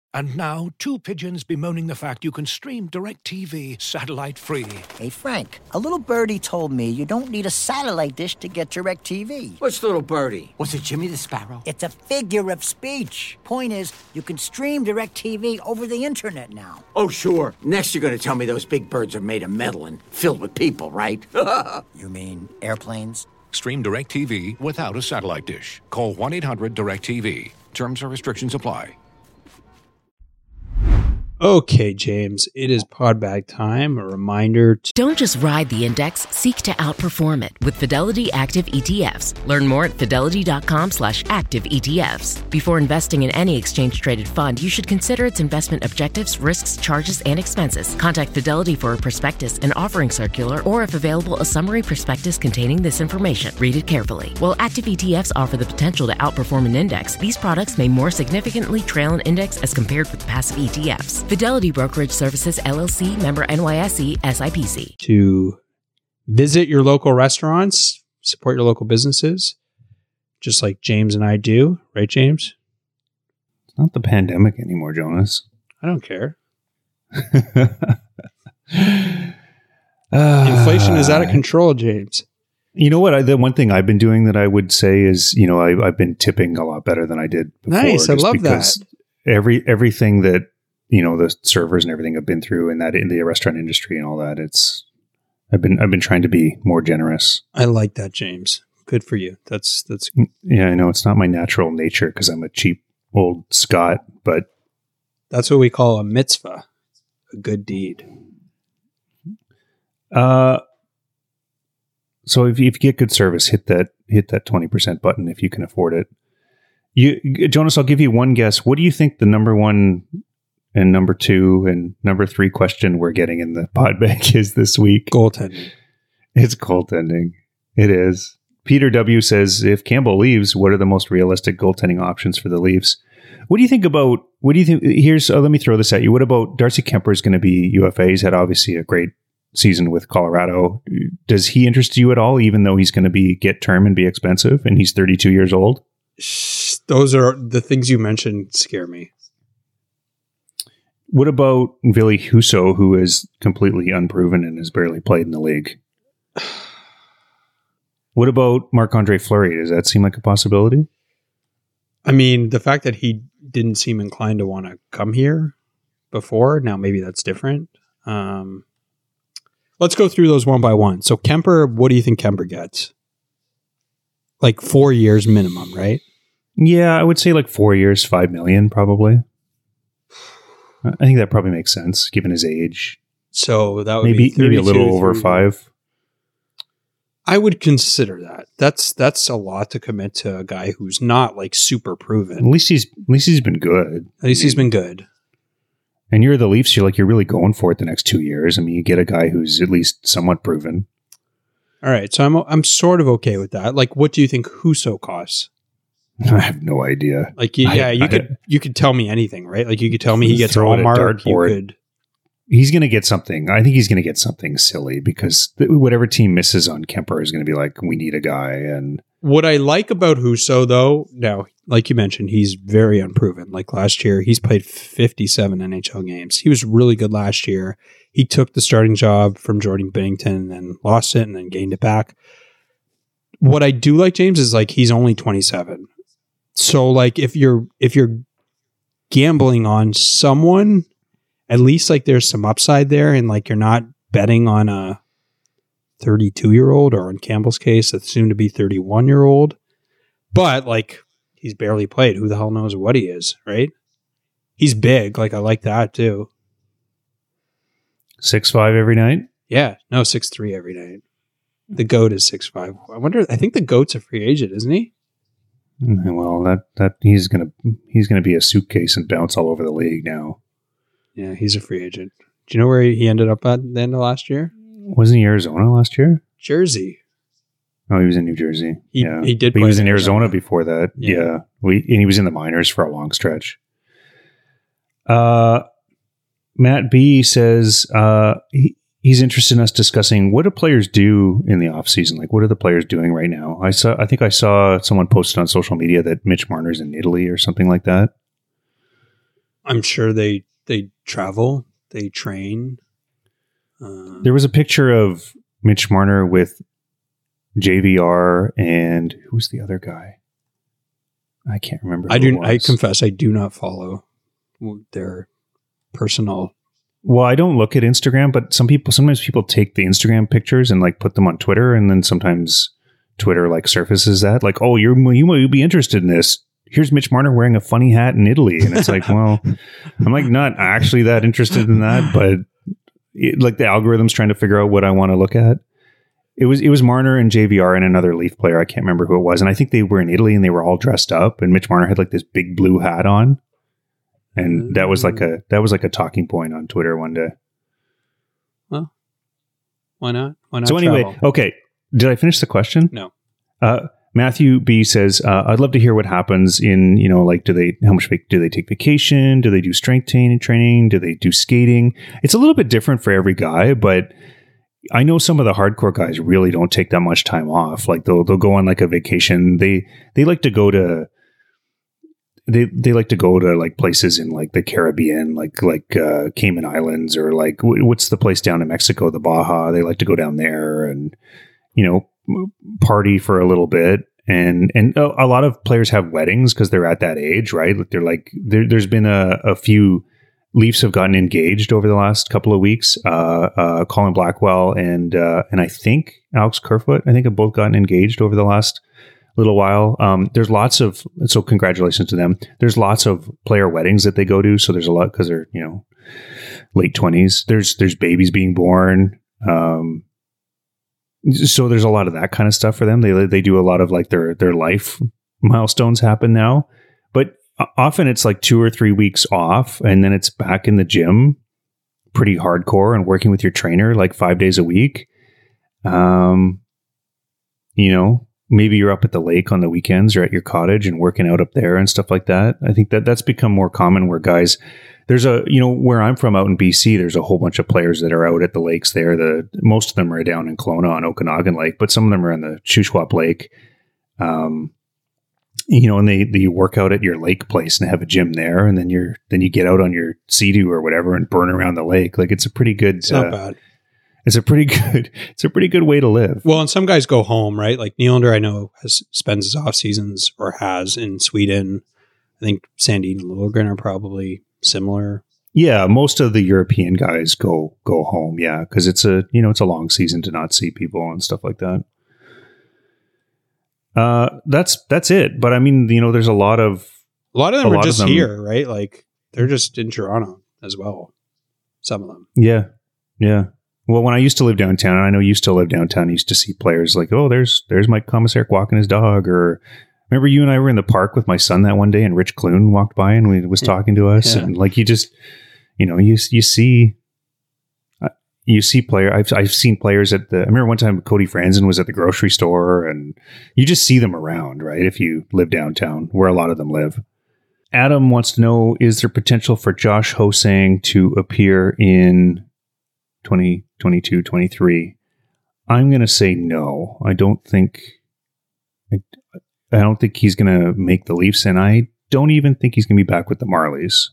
And now, two pigeons bemoaning the fact you can stream DirecTV satellite-free. Hey, Frank, a little birdie told me you don't need a satellite dish to get DirecTV. What's little birdie? Was it Jimmy the Sparrow? It's a figure of speech. Point is, you can stream DirecTV over the internet now. Oh, sure. Next you're going to tell me those big birds are made of metal and filled with people, right? You mean airplanes? Stream DirecTV without a satellite dish. Call one eight hundred direct T V. Terms and restrictions apply. Okay, James, it is pod bag time. A reminder to Don't just ride the index, seek to outperform it with Fidelity Active E T Fs. Learn more at fidelity.com slash active ETFs. Before investing in any exchange-traded fund, you should consider its investment objectives, risks, charges, and expenses. Contact Fidelity for a prospectus, an offering circular, or if available, a summary prospectus containing this information. Read it carefully. While active E T Fs offer the potential to outperform an index, these products may more significantly trail an index as compared with passive E T Fs. Fidelity Brokerage Services, L L C, member N Y S E, S I P C. to visit your local restaurants, support your local businesses, just like James and I do. Right, James? It's not the pandemic anymore, Jonas. I don't care. uh, Inflation is out of control, James. You know what? I, the one thing I've been doing that I would say is, you know, I, I've been tipping a lot better than I did before. Nice. I just love because that. Every everything that, you know, the servers and everything have been through in that in the restaurant industry and all that, it's I've been I've been trying to be more generous. I like that, James. Good for you. That's that's Yeah, I know it's not my natural nature because I'm a cheap old Scot, but that's what we call a mitzvah, a good deed. uh so if you, if you get good service, hit that hit that twenty percent button if you can afford it. You Jonas, I'll give you one guess. What do you think the number one and number two and number three question we're getting in the pod bag is this week? Goaltending. It's goaltending. It is. Peter W. says, if Campbell leaves, what are the most realistic goaltending options for the Leafs? What do you think about, what do you think, here's, oh, let me throw this at you. What about Darcy Kemper is going to be U F A? He's had obviously a great season with Colorado. Does he interest you at all, even though he's going to be get term and be expensive and he's thirty-two years old? Those are the things you mentioned scare me. What about Ville Husso, who is completely unproven and has barely played in the league? What about Marc-Andre Fleury? Does that seem like a possibility? I mean, the fact that he didn't seem inclined to want to come here before, now maybe that's different. Um, let's go through those one by one. So Kemper, what do you think Kemper gets? Like four years minimum, right? Yeah, I would say like four years, five million probably. I think that probably makes sense given his age. So that would maybe be maybe a little over thirty-two. five. I would consider that. That's that's a lot to commit to a guy who's not like super At proven. least he's at least he's been good. At least he's been good. And you're the Leafs. You're like you're really going for it the next two years. I mean, you get a guy who's at least somewhat proven. All right, so I'm I'm sort of okay with that. Like, what do you think Husso costs? I have no idea. Like, you, I- yeah, you I- could you could tell me anything, right? Like, you could tell me he gets Throw it at Hallmark. You dartboard. could. He's going to get something. I think he's going to get something silly because th- whatever team misses on Kemper is going to be like, we need a guy. And What I like about Husso, though, now, like you mentioned, he's very unproven. Like last year, he's played fifty-seven N H L games. He was really good last year. He took the starting job from Jordan Binnington and lost it and then gained it back. What I do like, James, is like he's only twenty-seven. So like if you're if you're gambling on someone, at least like there's some upside there, and like you're not betting on a thirty-two year old or in Campbell's case, a soon to be thirty-one year old. But like he's barely played. Who the hell knows what he is, right? He's big. Like I like that too. six five every night. Yeah, no, six three every night. The GOAT is six five. I wonder. I think the GOAT's a free agent, isn't he? Mm, Well, that that he's gonna he's gonna be a suitcase and bounce all over the league now. Yeah, he's a free agent. Do you know where he ended up at the end of last year? Wasn't he Arizona last year? Jersey. Oh, he was in New Jersey. He- yeah, he did But he play was in in Arizona, Arizona. before that. Yeah. Yeah, we and he was in the minors for a long stretch. Uh, Matt B says uh, he, he's interested in us discussing what do players do in the off season. Like, what are the players doing right now? I saw. I think I saw someone posted on social media that Mitch Marner's in Italy or something like that. I'm sure they they travel, they train. Uh, There was a picture of Mitch Marner with J V R and who's the other guy? I can't remember. I who do. it was. I confess, I do not follow their personal. Well, I don't look at Instagram, but some people, sometimes people take the Instagram pictures and like put them on Twitter, and then sometimes Twitter like surfaces that, like, oh, you're you might be interested in this. Here's Mitch Marner wearing a funny hat in Italy, and it's like, well, I'm like not actually that interested in that, but it, like the algorithm's trying to figure out what I want to look at. It was it was Marner and J V R and another Leaf player. I can't remember who it was, and I think they were in Italy and they were all dressed up, and Mitch Marner had like this big blue hat on. And that was like a that was like a talking point on Twitter one day. Well, why not? Why not? So anyway, travel? okay. Did I finish the question? No. Uh, Matthew B says, uh, "I'd love to hear what happens in you know like do they how much vac- do they take vacation? Do they do strength training? Training? Do they do skating? It's a little bit different for every guy, but I know some of the hardcore guys really don't take that much time off. Like they'll they'll go on like a vacation. They they like to go to." They they like to go to like places in like the Caribbean, like like uh, Cayman Islands, or like w- what's the place down in Mexico, the Baja. They like to go down there and you know party for a little bit. And and a, a lot of players have weddings because they're at that age, right? They're like there, there's been a, a few Leafs have gotten engaged over the last couple of weeks. Uh, uh, Colin Blackwell and uh, and I think Alex Kerfoot, I think have both gotten engaged over the last little while. Um, there's lots of, so congratulations to them. There's lots of player weddings that they go to. So there's a lot, cause they're, you know, late twenties. There's, there's babies being born. Um, so there's a lot of that kind of stuff for them. They, they do a lot of like their, their life milestones happen now, but often it's like two or three weeks off and then it's back in the gym pretty hardcore and working with your trainer like five days a week. Um, you know, maybe you're up at the lake on the weekends or at your cottage and working out up there and stuff like that. I think that that's become more common where guys, there's a, you know, where I'm from out in B C, there's a whole bunch of players that are out at the lakes there. The most of them are down in Kelowna on Okanagan Lake, but some of them are on the Shuswap Lake. Um, you know, and they, they work out at your lake place and have a gym there. And then you're, then you get out on your Sea-Doo or whatever and burn around the lake. Like it's a pretty good, It's not uh, bad. It's a pretty good, it's a pretty good way to live. Well, and some guys go home, right? Like Nylander, I know, has spends his off seasons or has in Sweden. I think Sandin and Liljegren are probably similar. Yeah, most of the European guys go go home. Yeah, because it's a you know it's a long season to not see people and stuff like that. Uh, that's that's it. But I mean, you know, there's a lot of A lot of them A are lot of just them- here, right? Like they're just in Toronto as well. Some of them. yeah, yeah. Well, when I used to live downtown, and I know you still live downtown, I used to see players like, oh, there's there's Mike Komisarek walking his dog, or remember you and I were in the park with my son that one day, and Rich Clune walked by and we, was talking to us, Yeah. and like you just, you know, you you see, uh, you see player. I've I've seen players at the. I remember one time Cody Franzen was at the grocery store, and you just see them around, right? If you live downtown, where a lot of them live. Adam wants to know: is there potential for Josh Ho-Sang to appear in twenty twenty-two twenty-three? I'm going to say no. I don't think I, I don't think he's going to make the Leafs, and I don't even think he's going to be back with the Marlies.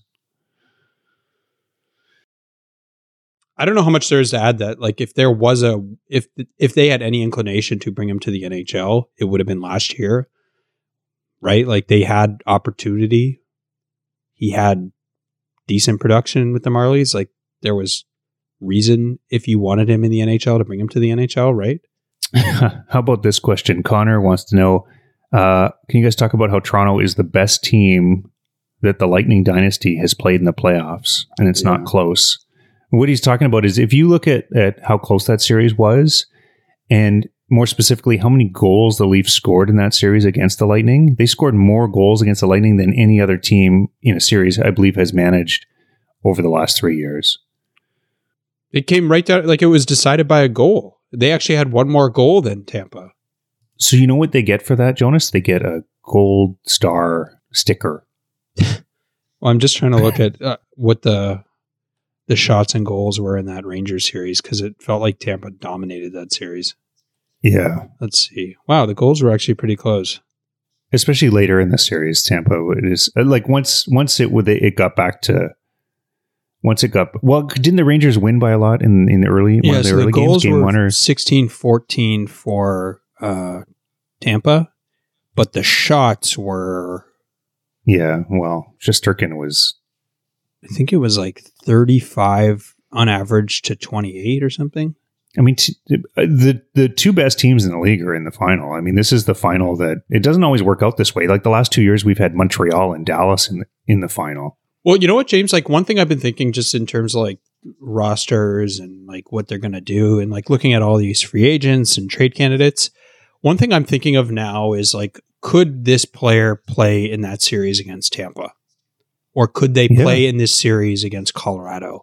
I don't know how much there is to add that. Like if there was a if if they had any inclination to bring him to the N H L, it would have been last year. Right? Like they had opportunity. He had decent production with the Marlies. Like there was reason if you wanted him in the N H L to bring him to the N H L, right? How about this question? Connor wants to know, uh, can you guys talk about how Toronto is the best team that the Lightning dynasty has played in the playoffs, and it's Yeah. not close? What he's talking about is if you look at, at how close that series was, and more specifically, how many goals the Leafs scored in that series against the Lightning, they scored more goals against the Lightning than any other team in a series, I believe, has managed over the last three years. It came right down like it was decided by a goal. They actually had one more goal than Tampa. So you know what they get for that, Jonas? They get a gold star sticker. Well, I'm just trying to look at uh, what the the shots and goals were in that Rangers series because it felt like Tampa dominated that series. Yeah. Let's see. Wow, the goals were actually pretty close. especially later in the series, Tampa it is like once once it would it got back to once it got well. Didn't the Rangers win by a lot in in the early yeah? one of the So early the games? goals Game were one or sixteen fourteen for uh, Tampa, but the shots were. Yeah, well, Shesterkin was. I think it was like thirty-five on average to twenty-eight or something. I mean, t- the the two best teams in the league are in the final. I mean, this is the final that it doesn't always work out this way. Like the last two years, we've had Montreal and Dallas in the, in the final. Well, you know what, James? Like one thing I've been thinking just in terms of like rosters and like what they're going to do and like looking at all these free agents and trade candidates. One thing I'm thinking of now is like, could this player play in that series against Tampa? Or could they play yeah. in this series against Colorado?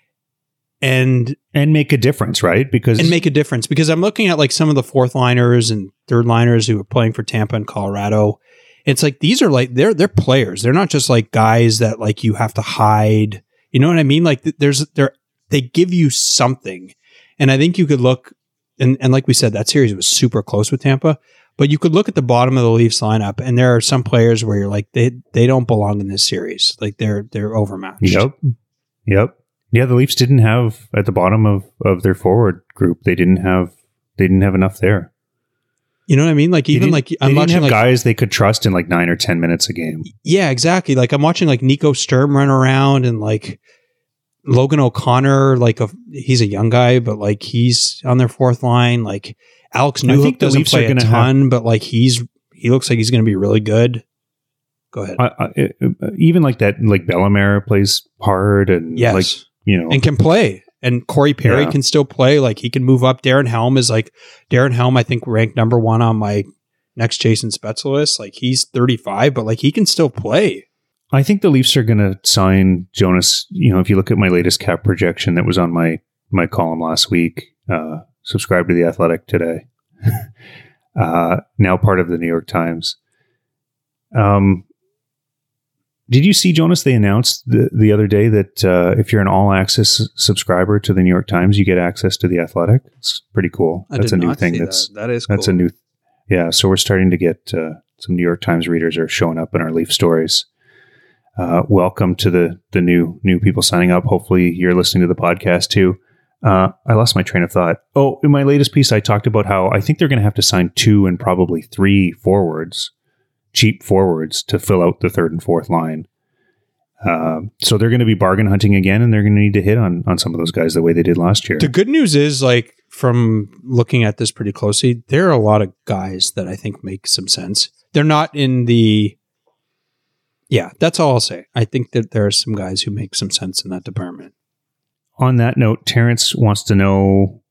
And and make a difference, right? Because and make a difference because I'm looking at like some of the fourth liners and third liners who are playing for Tampa and Colorado. It's like these are like they're they're players. They're not just like guys that like you have to hide. You know what I mean? Like there's they're they give you something, and I think you could look and and like we said, that series was super close with Tampa. But you could look at the bottom of the Leafs lineup, and there are some players where you're like they they don't belong in this series. Like they're they're overmatched. Yep. Yep. Yeah, the Leafs didn't have at the bottom of, of their forward group. They didn't have they didn't have enough there. You know what I mean? Like even like I'm they watching didn't have like, guys they could trust in like nine or ten minutes a game. Yeah, exactly. Like I'm watching like Nico Sturm run around and like Logan O'Connor. Like a, he's a young guy, but like he's on their fourth line. Like Alex Newhook doesn't play a ton, have, but like he's he looks like he's going to be really good. Go ahead. I, I, even like that, like Bellemare plays hard and yes. like. You know, and can play. And Corey Perry yeah. can still play. Like he can move up. Darren Helm is like Darren Helm, I think ranked number one on my next Jason Spezza list. Like he's thirty-five, but like he can still play. I think the Leafs are going to sign Jonas. You know, if you look at my latest cap projection that was on my, my column last week, uh, subscribe to The Athletic today. uh, now part of the New York Times. Um, Did you see, Jonas, they announced the, the other day that uh, if you're an all-access subscriber to the New York Times, you get access to The Athletic? It's pretty cool. I that's did a new not thing. See that's that. That is That's cool. a new Yeah, so we're starting to get uh, some New York Times readers are showing up in our Leaf stories. Uh, welcome to the the new new people signing up. Hopefully you're listening to the podcast too. Uh, I lost my train of thought. Oh, in my latest piece, I talked about how I think they're going to have to sign two and probably three forwards, cheap forwards, to fill out the third and fourth line. Uh, so they're going to be bargain hunting again, and they're going to need to hit on on some of those guys the way they did last year. The good news is, like, from looking at this pretty closely, there are a lot of guys that I think make some sense. They're not in the... Yeah, that's all I'll say. I think that there are some guys who make some sense in that department. On that note, Terrence wants to know,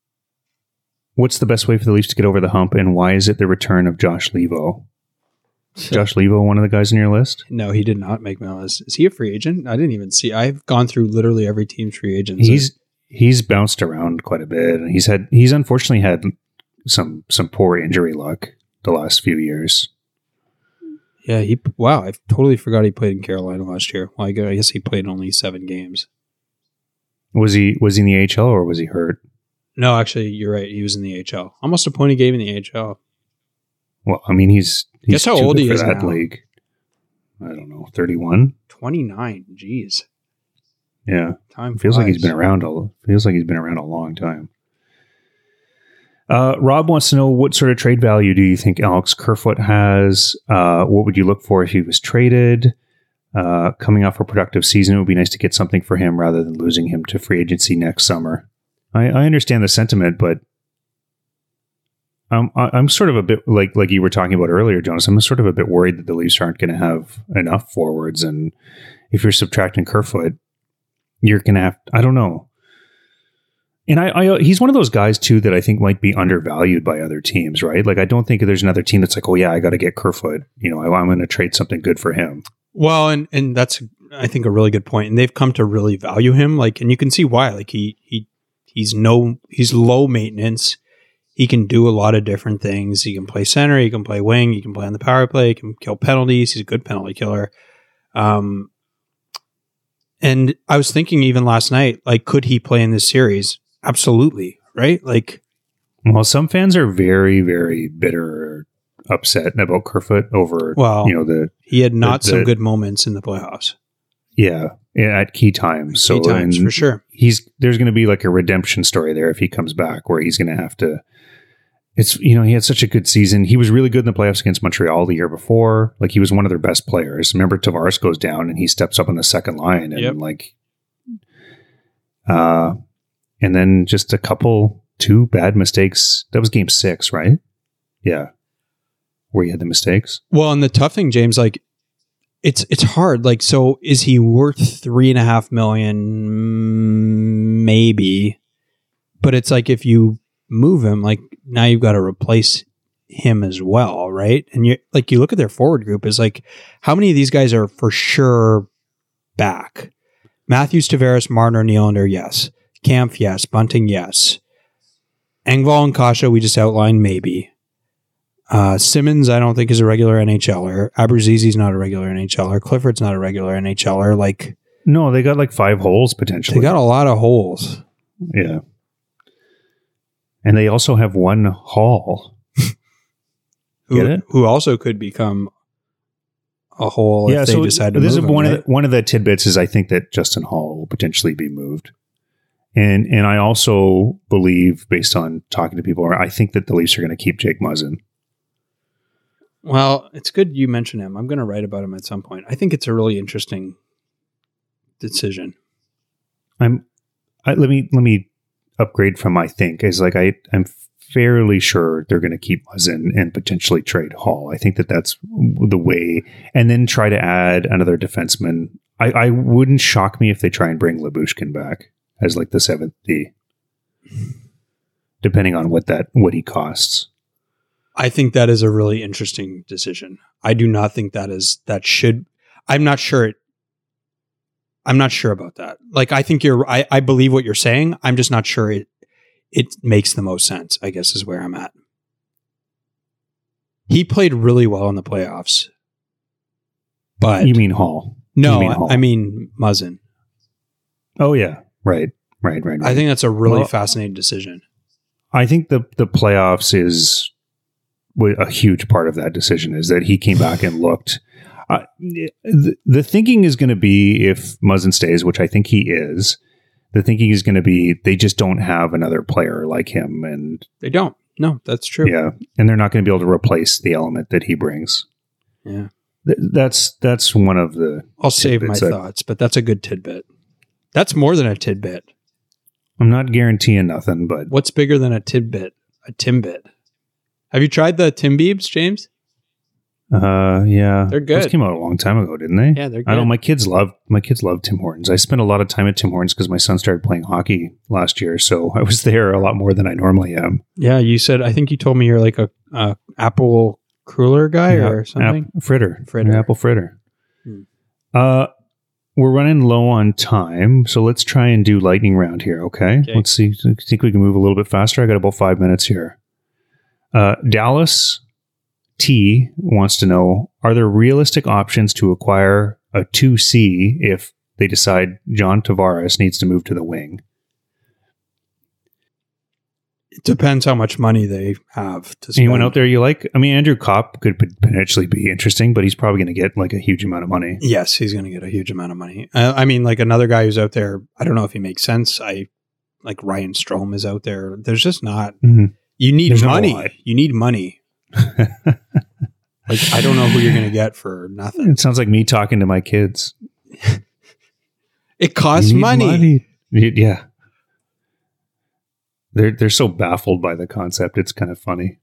what's the best way for the Leafs to get over the hump, and why is it the return of Josh Leivo? Josh Leivo, one of the guys on your list? No, he did not make my list. Is he a free agent? I didn't even see. I've gone through literally every team's free agent. He's he's bounced around quite a bit, and he's had he's unfortunately had some some poor injury luck the last few years. Yeah, he wow, I totally forgot he played in Carolina last year. Well, I guess he played only seven games. Was he was he in the A H L or was he hurt? No, actually, you're right. He was in the A H L. Almost a point a game in the A H L. Well, I mean, he's, he's guess how old he for is that now. league. I don't know, thirty-one, twenty-nine. Jeez. Yeah, time feels flies. like he's been around a feels like he's been around a long time. Uh, Rob wants to know, what sort of trade value do you think Alex Kerfoot has? Uh, what would you look for if he was traded? Uh, coming off a productive season, it would be nice to get something for him rather than losing him to free agency next summer. I, I understand the sentiment, but I'm I'm sort of a bit like like you were talking about earlier, Jonas. I'm sort of a bit worried that the Leafs aren't going to have enough forwards, and if you're subtracting Kerfoot, you're going to have, I don't know. And I, I, he's one of those guys too that I think might be undervalued by other teams, right? Like I don't think there's another team that's like, oh yeah, I got to get Kerfoot. You know, I, I'm going to trade something good for him. Well, and and that's I think a really good point, and they've come to really value him. Like, and you can see why. Like he he he's no he's low maintenance. He can do a lot of different things. He can play center. He can play wing. He can play on the power play. He can kill penalties. He's a good penalty killer. Um, and I was thinking even last night, like, could he play in this series? Absolutely, right? Like, well, some fans are very, very bitter upset about Kerfoot over, Well, you know, the he had not the, some the, good moments in the playoffs. Yeah, at key times. So key times, for sure. He's there's going to be like a redemption story there if he comes back, where he's going to have to. It's, you know, he had such a good season. He was really good in the playoffs against Montreal the year before. Like, he was one of their best players. Remember, Tavares goes down and he steps up on the second line, and yep. like, uh, and then just a couple, two bad mistakes. That was game six, right? Yeah, where he had the mistakes. Well, and the tough thing, James, like, it's it's hard. Like, so is he worth three and a half million? Maybe, but it's like if you move him, like, now you've got to replace him as well, right? And you like you look at their forward group, is like, how many of these guys are for sure back? Matthews, Tavares, Marner, Nylander, yes. Kampf, yes. Bunting, yes. Engvall and Kasha, we just outlined, maybe. Uh, Simmons, I don't think is a regular N H L er. Abruzzesi's not a regular N H L er. Clifford's not a regular N H L er. Like, no, they got like five holes potentially. They got a lot of holes. Yeah. And they also have one Hall. who, Get it? Who also could become a hole yeah, if they so decide to this move is him, one right? of the, one of the tidbits is I think that Justin Hall will potentially be moved. And and I also believe, based on talking to people, I think that the Leafs are going to keep Jake Muzzin. Well, it's good you mention him. I'm going to write about him at some point. I think it's a really interesting decision. I'm I, let me let me upgrade from I think is like I I'm fairly sure they're going to keep Muzzin and potentially trade Hall. I think that that's the way, and then try to add another defenseman. I, I wouldn't shock me if they try and bring Lyubushkin back as like the seventh D, depending on what that what he costs. I think that is a really interesting decision. I do not think that is that should. I'm not sure it. I'm not sure about that. Like, I think you're. I, I believe what you're saying. I'm just not sure it. It makes the most sense, I guess, is where I'm at. He played really well in the playoffs, but You mean Hall? no, You mean Hall. I mean Muzzin. Oh yeah, right, right, right. right. I think that's a really Well, fascinating decision. I think the the playoffs is a huge part of that decision. Is that he came back and looked. Uh, the, the thinking is going to be, if Muzzin stays, which I think he is, the thinking is going to be they just don't have another player like him, and They don't. No, that's true. yeah, and they're not going to be able to replace the element that he brings. Yeah. Th- that's that's one of the. I'll save my tidbits that- thoughts, but that's a good tidbit. That's more than a tidbit. I'm not guaranteeing nothing, but What's bigger than a tidbit? A timbit. Have you tried the Timbiebs, James? Uh, yeah, They're good. Those came out a long time ago, didn't they? Yeah, they're I know good. my kids love my kids love Tim Hortons. I spent a lot of time at Tim Hortons because my son started playing hockey last year, so I was there a lot more than I normally am. Yeah, you said, I think you told me you're like a, a apple cruller guy Yeah, or something. App- fritter, Fritter. An apple fritter. Hmm. Uh, we're running low on time, so let's try and do lightning round here. Okay, Okay. let's see. I think we can move a little bit faster. I got about five minutes here. Uh, Dallas T wants to know, are there realistic options to acquire a two C if they decide John Tavares needs to move to the wing? It depends how much money they have to spend. Anyone out there you like? I mean, Andrew Kopp could pot- potentially be interesting, but he's probably going to get like a huge amount of money. Yes, he's going to get a huge amount of money. Uh, I mean, like another guy who's out there, I don't know if he makes sense. I like Ryan Strome is out there. There's just not, Mhm. you need There's no money. lie. You need money. Like, I don't know who you're going to get for nothing. It sounds like me talking to my kids. It costs You need money. Y- Yeah. They're they're so baffled by the concept. It's kind of funny.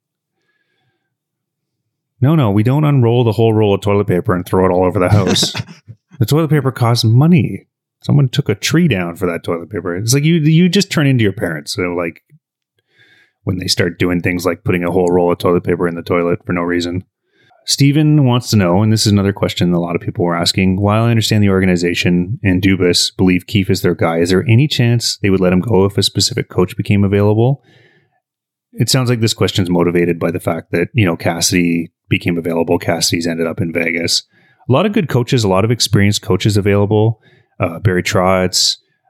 No, no, we don't unroll the whole roll of toilet paper and throw it all over the house. The toilet paper costs money. Someone took a tree down for that toilet paper. It's like you you just turn into your parents. So like when they start doing things like putting a whole roll of toilet paper in the toilet for no reason. Steven wants to know, and this is another question a lot of people were asking, while I understand the organization and Dubas believe Keefe is their guy, is there any chance they would let him go if a specific coach became available? It sounds like this question is motivated by the fact that, you know, Cassidy became available. Cassidy's ended up in Vegas. A lot of good coaches, a lot of experienced coaches available. Uh, Barry Trotz,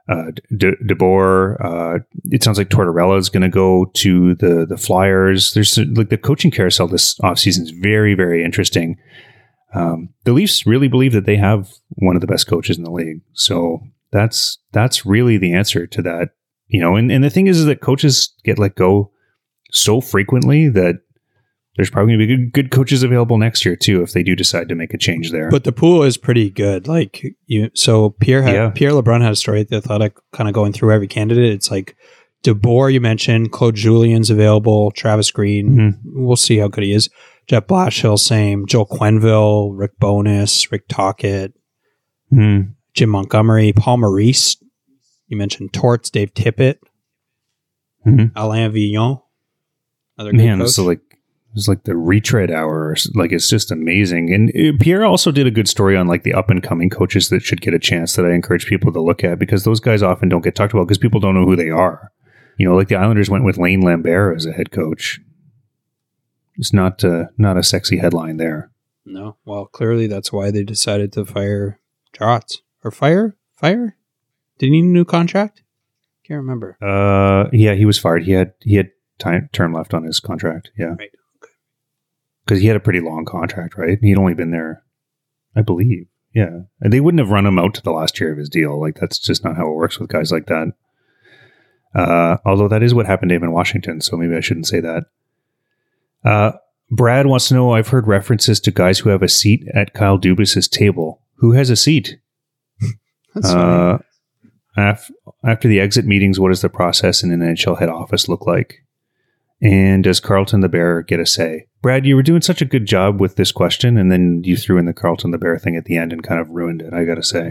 uh, De, DeBoer. Uh, it sounds like Tortorella is going to go to the the Flyers. There's like the coaching carousel this offseason is very, very interesting. Um, the Leafs really believe that they have one of the best coaches in the league. So that's that's really the answer to that. You know, and, and the thing is, is that coaches get let go so frequently that there's probably going to be good, good coaches available next year too if they do decide to make a change there. But the pool is pretty good. Like you, so Pierre had, Yeah. Pierre LeBrun had a story at the Athletic, kind of going through every candidate. It's like DeBoer, you mentioned, Claude Julien's available, Travis Green. Mm-hmm. We'll see how good he is. Jeff Blashill, same. Joel Quenneville, Rick Bowness, Rick Tocchet, Mm-hmm. Jim Montgomery, Paul Maurice. You mentioned Torts, Dave Tippett, Mm-hmm. Alain Villon. Another good Man, coach. it's like it's like the retread hour. or s- Like it's just amazing. And uh, Pierre also did a good story on like the up and coming coaches that should get a chance that I encourage people to look at because those guys often don't get talked about because people don't know who they are. You know, like the Islanders went with Lane Lambert as a head coach. It's not uh, not a sexy headline there. No. Well, clearly that's why they decided to fire Trotz. Or fire? Fire? Did he need a new contract? Can't remember. Uh, yeah, he was fired. He had he had time term left on his contract. Yeah, Right. Okay. because he had a pretty long contract, right? He'd only been there, I believe. Yeah, and they wouldn't have run him out to the last year of his deal. Like that's just not how it works with guys like that. Uh, although that is what happened to him in Washington, so maybe I shouldn't say that. Uh, Brad wants to know, I've heard references to guys who have a seat at Kyle Dubas's table. Who has a seat? That's funny. Uh, af- after the exit meetings, what does the process in an N H L head office look like? And does Carlton the Bear get a say? Brad, you were doing such a good job with this question, and then you threw in the Carlton the Bear thing at the end and kind of ruined it, I got to say.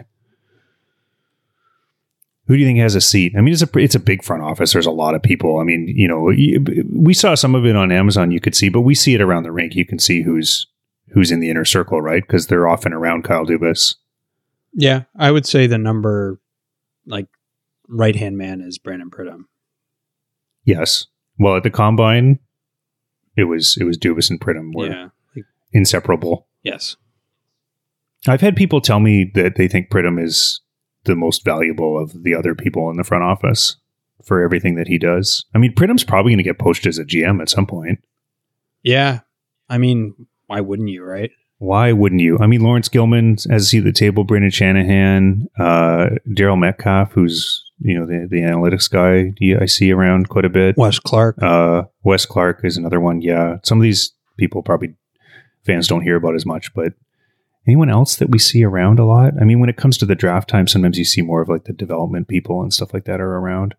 Who do you think has a seat? I mean, it's a it's a big front office. There's a lot of people. I mean, you know, we saw some of it on Amazon. You could see, but we see it around the rink. You can see who's who's in the inner circle, right? Because they're often around Kyle Dubas. Yeah, I would say the number, like, right-hand man is Brandon Pridham. Yes. Well, at the combine, it was it was Dubas and Pridham were Yeah. Like, inseparable. yes. I've had people tell me that they think Pridham is the most valuable of the other people in the front office for everything that he does. I mean, Pridham's probably going to get poached as a G M at some point. Yeah. I mean, why wouldn't you, right? Why wouldn't you? I mean, Lawrence Gilman has a seat at the table, Brendan Shanahan, uh, Daryl Metcalf, who's, you know, the, the analytics guy he, I see around quite a bit. Wes Clark. Uh, Wes Clark is another one. Yeah. Some of these people probably fans don't hear about as much, but anyone else that we see around a lot? I mean, when it comes to the draft time, sometimes you see more of like the development people and stuff like that are around.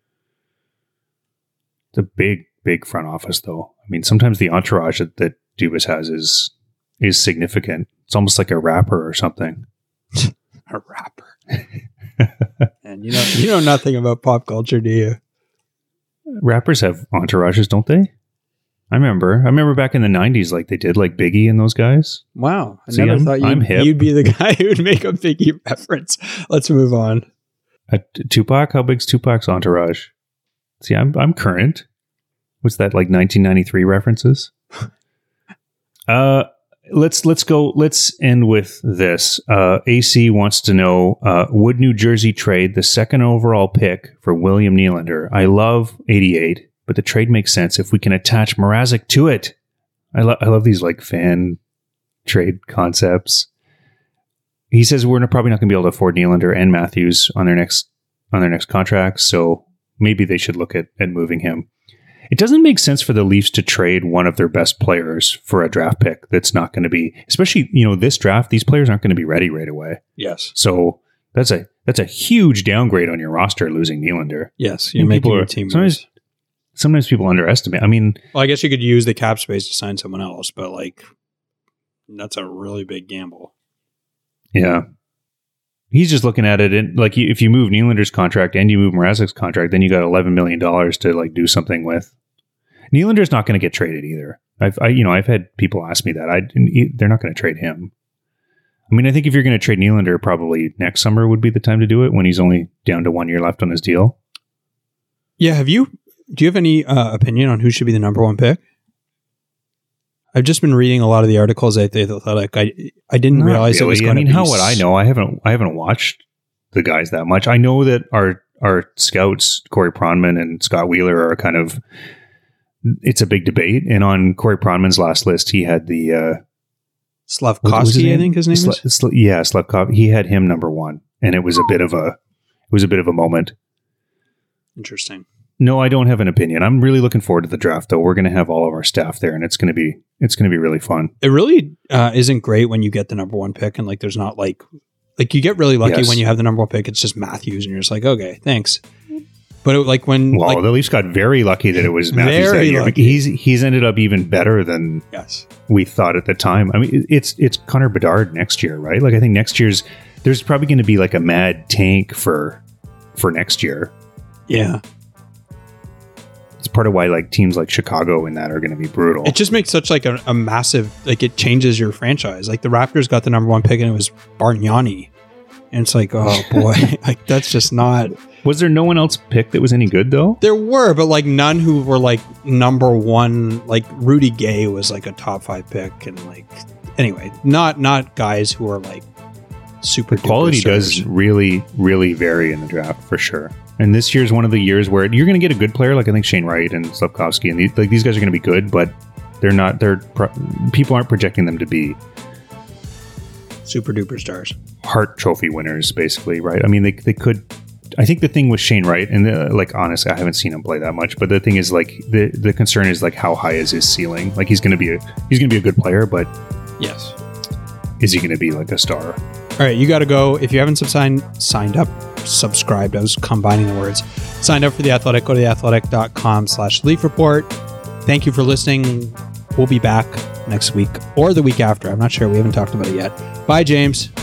It's a big, big front office, though. I mean, sometimes the entourage that, that Dubas has is is significant. It's almost like a rapper or something. A rapper. And you know, you know nothing about pop culture, do you? Rappers have entourages, don't they? I remember. I remember back in the nineties, like they did, like Biggie and those guys. Wow. I See, never I'm- thought I'm you'd, hip. you'd be the guy who would make a Biggie reference. Let's move on. Uh, T- Tupac, how big's Tupac's entourage? See, I'm I'm current. What's that, like nineteen ninety-three references? uh, let's let's go. Let's end with this. Uh, A C wants to know: uh, would New Jersey trade the second overall pick for William Nylander? I love eighty-eight, but the trade makes sense if we can attach Mrazek to it. I love I love these like fan trade concepts. He says we're not- probably not going to be able to afford Nylander and Matthews on their next on their next contracts, so maybe they should look at, at moving him. It doesn't make sense for the Leafs to trade one of their best players for a draft pick that's not going to be, especially, you know, this draft, these players aren't going to be ready right away. Yes. So that's a that's a huge downgrade on your roster, losing Nylander. Yes. You're And making people your are- team sometimes, lose. sometimes people underestimate. I mean, Well, I guess you could use the cap space to sign someone else, but like, that's a really big gamble. yeah. He's just looking at it, and like, if you move Nylander's contract and you move Mrazek's contract, then you got eleven million dollars to like do something with. Nylander's not going to get traded either. I've, I, you know, I've had people ask me that. I, they're not going to trade him. I mean, I think if you're going to trade Nylander, probably next summer would be the time to do it when he's only down to one year left on his deal. Yeah. Have you, do you have any uh, opinion on who should be the number one pick? I've just been reading a lot of the articles. I thought like I, I didn't Not realize it was really. going I mean, to be how would I know? I haven't, I haven't watched the guys that much. I know that our our scouts, Corey Pronman and Scott Wheeler, are kind of, it's a big debate. And on Corey Pronman's last list, he had the uh, Slavkovsky, I think his name Sl- is. Sl- yeah, Slavkovsky. He had him number one, and it was a bit of a it was a bit of a moment. Interesting. No, I don't have an opinion. I'm really looking forward to the draft, though. We're going to have all of our staff there, and it's going to be it's going to be really fun. It really uh, isn't great when you get the number one pick, and like there's not like like you get really lucky Yes. when you have the number one pick. It's just Matthews, and you're just like, okay, thanks. But it, like when Well, like, the Leafs got very lucky that it was Matthews Very that year. lucky. He's he's ended up even better than yes, we thought at the time. I mean, it's it's Connor Bedard next year, right? Like I think next year's there's probably going to be like a mad tank for for next year. yeah. It's part of why like teams like Chicago and that are going to be brutal. It just makes such like a, a massive like it changes your franchise. Like the Raptors got the number one pick and it was Bargnani, and it's like, oh boy, like that's just not. Was there no one else picked that was any good though? There were, but like none who were like number one. Like Rudy Gay was like a top five pick, and like anyway, not not guys who are like super. The quality duper does stars. really, really vary in the draft for sure. And this year's one of the years where you're going to get a good player, like I think Shane Wright and Slavkovsky, and these, like these guys are going to be good, but they're not. They're pro- people aren't projecting them to be super duper stars. Hart Trophy winners, basically, right? I mean, they they could. I think the thing with Shane Wright, and the, like honestly, I haven't seen him play that much, but the thing is, like the the concern is like how high is his ceiling? Like he's going to be a he's going to be a good player, but Yes. is he going to be like a star? All right, you got to go. If you haven't signed signed up, subscribed. I was combining the words. Signed up for The Athletic. Go to theathletic.com slash Leaf Report. Thank you for listening. We'll be back next week or the week after. I'm not sure. We haven't talked about it yet. Bye, James.